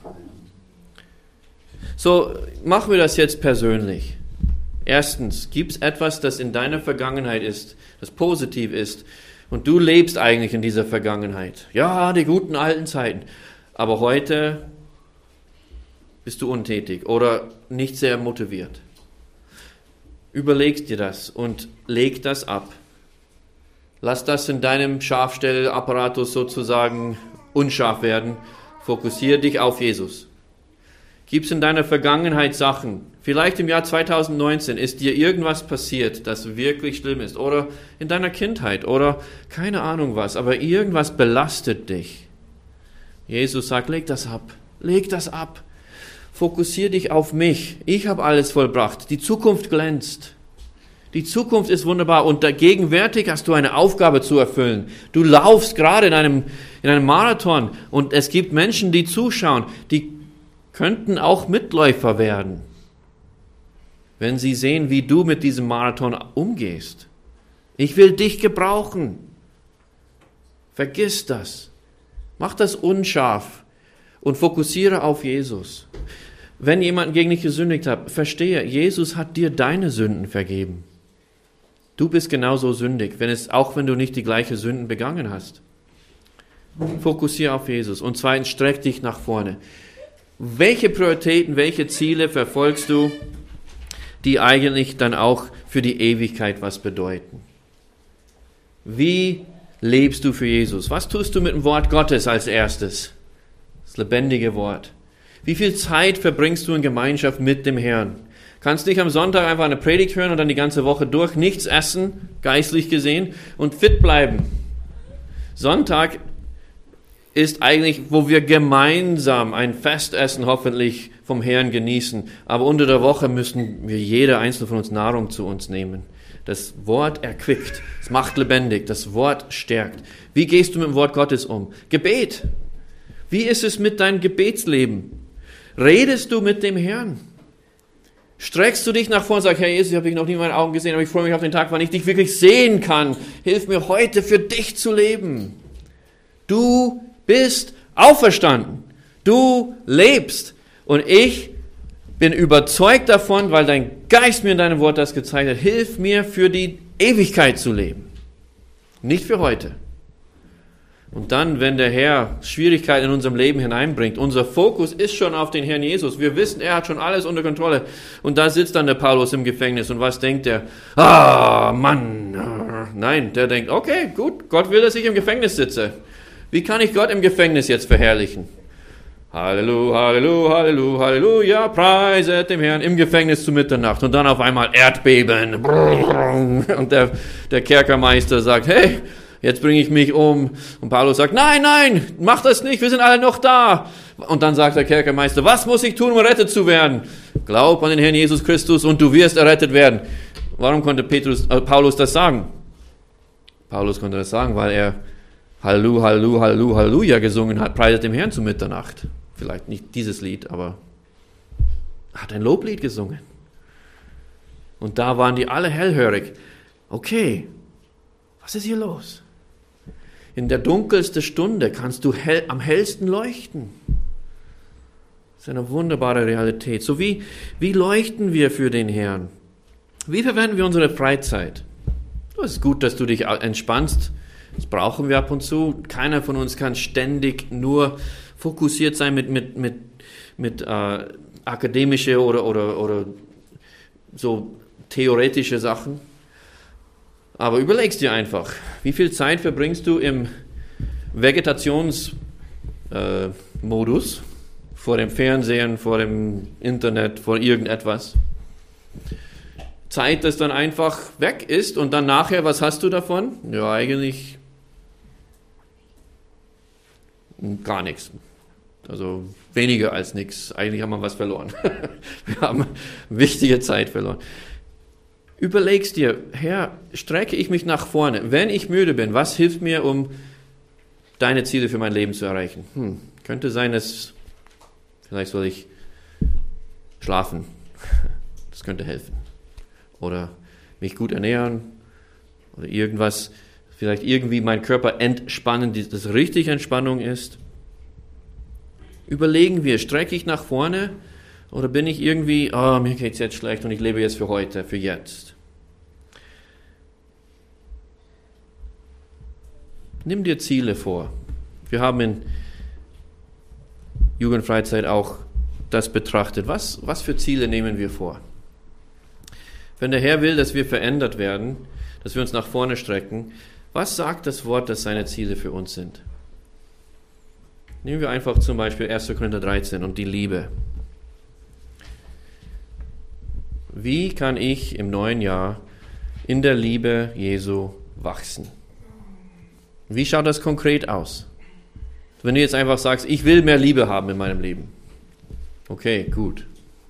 So, machen wir das jetzt persönlich. Erstens, gibt es etwas, das in deiner Vergangenheit ist, das positiv ist, und du lebst eigentlich in dieser Vergangenheit. Ja, die guten alten Zeiten. Aber heute bist du untätig oder nicht sehr motiviert. Überleg dir das und leg das ab. Lass das in deinem Scharfstellapparatus sozusagen unscharf werden. Fokussiere dich auf Jesus. Gibt es in deiner Vergangenheit Sachen, vielleicht im Jahr zweitausendneunzehn ist dir irgendwas passiert, das wirklich schlimm ist, oder in deiner Kindheit, oder keine Ahnung was, aber irgendwas belastet dich. Jesus sagt, leg das ab, leg das ab. Fokussier dich auf mich. Ich habe alles vollbracht. Die Zukunft glänzt. Die Zukunft ist wunderbar und gegenwärtig hast du eine Aufgabe zu erfüllen. Du laufst gerade in einem, in einem Marathon und es gibt Menschen, die zuschauen, die könnten auch Mitläufer werden, wenn sie sehen, wie du mit diesem Marathon umgehst. Ich will dich gebrauchen. Vergiss das. Mach das unscharf und fokussiere auf Jesus. Wenn jemand gegen dich gesündigt hat, verstehe, Jesus hat dir deine Sünden vergeben. Du bist genauso sündig, wenn es, auch wenn du nicht die gleichen Sünden begangen hast. Fokussiere auf Jesus. Und zweitens, streck dich nach vorne. Welche Prioritäten, welche Ziele verfolgst du, die eigentlich dann auch für die Ewigkeit was bedeuten? Wie lebst du für Jesus? Was tust du mit dem Wort Gottes als erstes? Das lebendige Wort. Wie viel Zeit verbringst du in Gemeinschaft mit dem Herrn? Kannst nicht am Sonntag einfach eine Predigt hören und dann die ganze Woche durch nichts essen, geistlich gesehen, und fit bleiben. Sonntag ist eigentlich, wo wir gemeinsam ein Festessen hoffentlich vom Herrn genießen. Aber unter der Woche müssen wir jeder einzelne von uns Nahrung zu uns nehmen. Das Wort erquickt, es macht lebendig, das Wort stärkt. Wie gehst du mit dem Wort Gottes um? Gebet. Wie ist es mit deinem Gebetsleben? Redest du mit dem Herrn? Streckst du dich nach vorne und sagst, Herr Jesus, ich habe dich noch nie in meinen Augen gesehen, aber ich freue mich auf den Tag, wann ich dich wirklich sehen kann. Hilf mir heute für dich zu leben. Du bist auferstanden. Du lebst. Und ich bin überzeugt davon, weil dein Geist mir in deinem Wort das gezeigt hat. Hilf mir für die Ewigkeit zu leben. Nicht für heute. Und dann, wenn der Herr Schwierigkeiten in unserem Leben hineinbringt, unser Fokus ist schon auf den Herrn Jesus. Wir wissen, er hat schon alles unter Kontrolle. Und da sitzt dann der Paulus im Gefängnis. Und was denkt er? Ah, Mann. Nein, der denkt, okay, gut, Gott will, dass ich im Gefängnis sitze. Wie kann ich Gott im Gefängnis jetzt verherrlichen? Halleluja, Halleluja, Halleluja, Halleluja, preiset dem Herrn im Gefängnis zu Mitternacht. Und dann auf einmal Erdbeben. Und der, der Kerkermeister sagt, hey, jetzt bringe ich mich um. Und Paulus sagt, nein, nein, mach das nicht, wir sind alle noch da. Und dann sagt der Kerkermeister, was muss ich tun, um errettet zu werden? Glaub an den Herrn Jesus Christus und du wirst errettet werden. Warum konnte Petrus, äh, Paulus das sagen? Paulus konnte das sagen, weil er Halleluja, Halleluja, Halleluja, Halleluja gesungen hat, preiset dem Herrn zu Mitternacht. Vielleicht nicht dieses Lied, aber er hat ein Loblied gesungen. Und da waren die alle hellhörig. Okay, was ist hier los? In der dunkelsten Stunde kannst du hell, am hellsten leuchten. Das ist eine wunderbare Realität. So wie, wie leuchten wir für den Herrn? Wie verwenden wir unsere Freizeit? Es ist gut, dass du dich entspannst. Das brauchen wir ab und zu. Keiner von uns kann ständig nur fokussiert sein mit, mit, mit, mit äh, akademische oder, oder, oder so theoretische Sachen. Aber überlegst dir einfach, wie viel Zeit verbringst du im Vegetationsmodus, äh, vor dem Fernsehen, vor dem Internet, vor irgendetwas. Zeit, das dann einfach weg ist und dann nachher, was hast du davon? Ja, eigentlich gar nichts. Also weniger als nichts. Eigentlich haben wir was verloren. Wir haben wichtige Zeit verloren. Überlegst dir, Herr, strecke ich mich nach vorne. Wenn ich müde bin, was hilft mir, um deine Ziele für mein Leben zu erreichen? Hm, könnte sein, dass vielleicht soll ich schlafen. Das könnte helfen. Oder mich gut ernähren. Oder irgendwas, vielleicht irgendwie meinen Körper entspannen, dass das richtig Entspannung ist. Überlegen wir, strecke ich nach vorne oder bin ich irgendwie, oh, mir geht's jetzt schlecht und ich lebe jetzt für heute, für jetzt. Nimm dir Ziele vor. Wir haben in Jugendfreizeit auch das betrachtet. Was, was für Ziele nehmen wir vor? Wenn der Herr will, dass wir verändert werden, dass wir uns nach vorne strecken, was sagt das Wort, dass seine Ziele für uns sind? Nehmen wir einfach zum Beispiel erster Korinther dreizehn und die Liebe. Wie kann ich im neuen Jahr in der Liebe Jesu wachsen? Wie schaut das konkret aus? Wenn du jetzt einfach sagst, ich will mehr Liebe haben in meinem Leben. Okay, gut.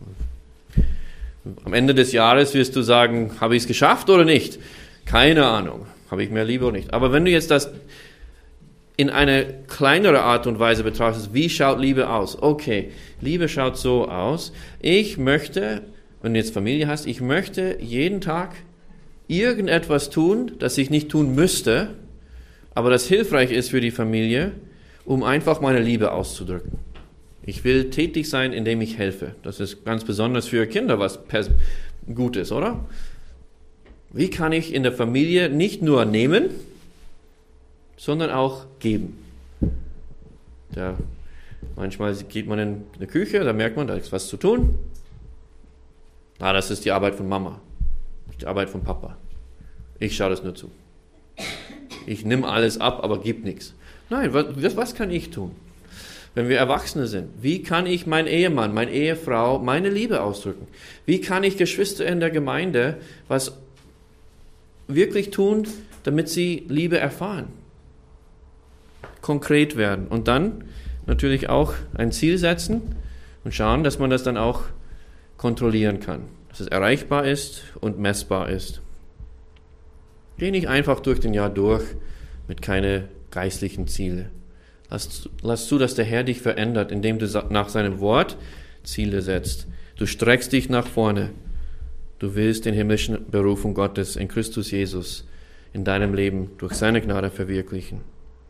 Am Ende des Jahres wirst du sagen, habe ich es geschafft oder nicht? Keine Ahnung. Habe ich mehr Liebe oder nicht? Aber wenn du jetzt das in eine kleinere Art und Weise betrachtest, wie schaut Liebe aus? Okay, Liebe schaut so aus. Ich möchte, wenn du jetzt Familie hast, ich möchte jeden Tag irgendetwas tun, das ich nicht tun müsste, aber das hilfreich ist für die Familie, um einfach meine Liebe auszudrücken. Ich will tätig sein, indem ich helfe. Das ist ganz besonders für Kinder was gut ist, oder? Wie kann ich in der Familie nicht nur nehmen, sondern auch geben? Ja, manchmal geht man in eine Küche, da merkt man, da ist was zu tun. Ah, das ist die Arbeit von Mama, die Arbeit von Papa. Ich schaue das nur zu. Ich nehme alles ab, aber gebe nichts. Nein, was, was kann ich tun? Wenn wir Erwachsene sind, wie kann ich meinen Ehemann, meine Ehefrau, meine Liebe ausdrücken? Wie kann ich Geschwister in der Gemeinde was wirklich tun, damit sie Liebe erfahren? Konkret werden. Und dann natürlich auch ein Ziel setzen und schauen, dass man das dann auch kontrollieren kann. Dass es erreichbar ist und messbar ist. Geh nicht einfach durch den Jahr durch mit keine geistlichen Ziele. Lass, lass zu, dass der Herr dich verändert, indem du nach seinem Wort Ziele setzt. Du streckst dich nach vorne. Du willst den himmlischen Berufung Gottes in Christus Jesus in deinem Leben durch seine Gnade verwirklichen.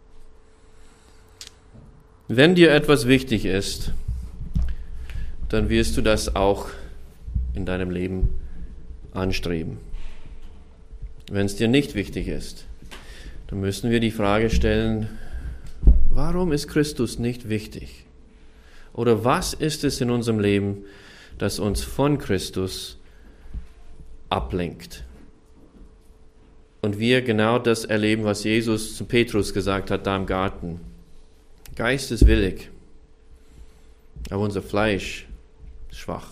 Wenn dir etwas wichtig ist, dann wirst du das auch in deinem Leben anstreben. Wenn es dir nicht wichtig ist, dann müssen wir die Frage stellen, warum ist Christus nicht wichtig? Oder was ist es in unserem Leben, das uns von Christus ablenkt? Und wir genau das erleben, was Jesus zu Petrus gesagt hat, da im Garten. Geist ist willig, aber unser Fleisch ist schwach.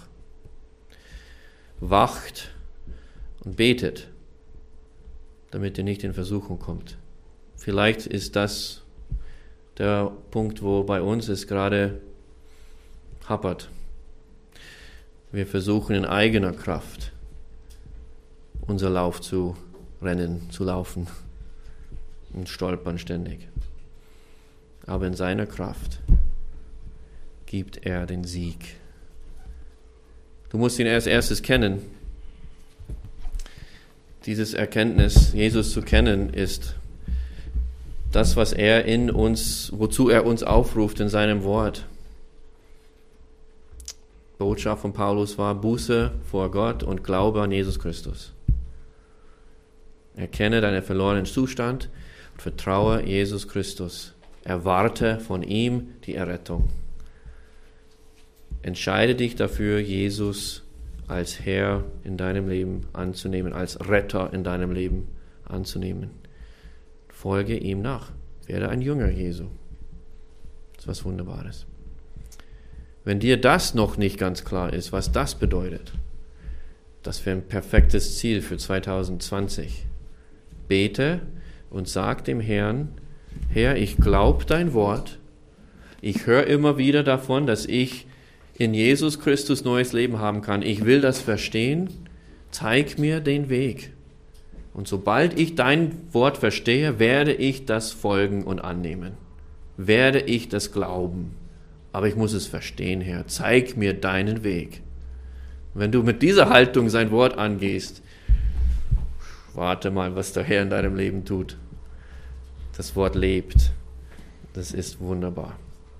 Wacht und betet, damit ihr nicht in Versuchung kommt. Vielleicht ist das der Punkt, wo bei uns es gerade hapert. Wir versuchen in eigener Kraft unser Lauf zu rennen, zu laufen und stolpern ständig. Aber in seiner Kraft gibt er den Sieg. Du musst ihn als erstes kennen. Dieses Erkenntnis, Jesus zu kennen, ist das, was er in uns, wozu er uns aufruft in seinem Wort. Botschaft von Paulus war Buße vor Gott und Glaube an Jesus Christus. Erkenne deinen verlorenen Zustand und vertraue Jesus Christus. Erwarte von ihm die Errettung. Entscheide dich dafür, Jesus als Herr in deinem Leben anzunehmen, als Retter in deinem Leben anzunehmen. Folge ihm nach. Werde ein Jünger Jesu. Das ist was Wunderbares. Wenn dir das noch nicht ganz klar ist, was das bedeutet, das wäre ein perfektes Ziel für zwanzig zwanzig. Bete und sag dem Herrn, Herr, ich glaube dein Wort. Ich höre immer wieder davon, dass ich in Jesus Christus neues Leben haben kann. Ich will das verstehen. Zeig mir den Weg. Und sobald ich dein Wort verstehe, werde ich das folgen und annehmen. Werde ich das glauben. Aber ich muss es verstehen, Herr. Zeig mir deinen Weg. Wenn du mit dieser Haltung sein Wort angehst, warte mal, was der Herr in deinem Leben tut. Das Wort lebt. Das ist wunderbar.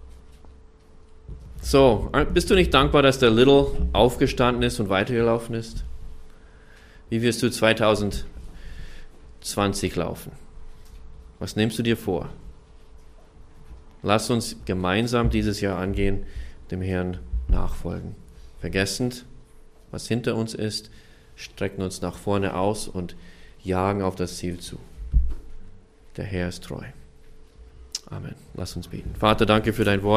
So, bist du nicht dankbar, dass der Little aufgestanden ist und weitergelaufen ist? Wie wirst du zwanzig zwanzig laufen? Was nimmst du dir vor? Lass uns gemeinsam dieses Jahr angehen, dem Herrn nachfolgen. Vergessend, was hinter uns ist, strecken uns nach vorne aus und jagen auf das Ziel zu. Der Herr ist treu. Amen. Lass uns beten. Vater, danke für dein Wort.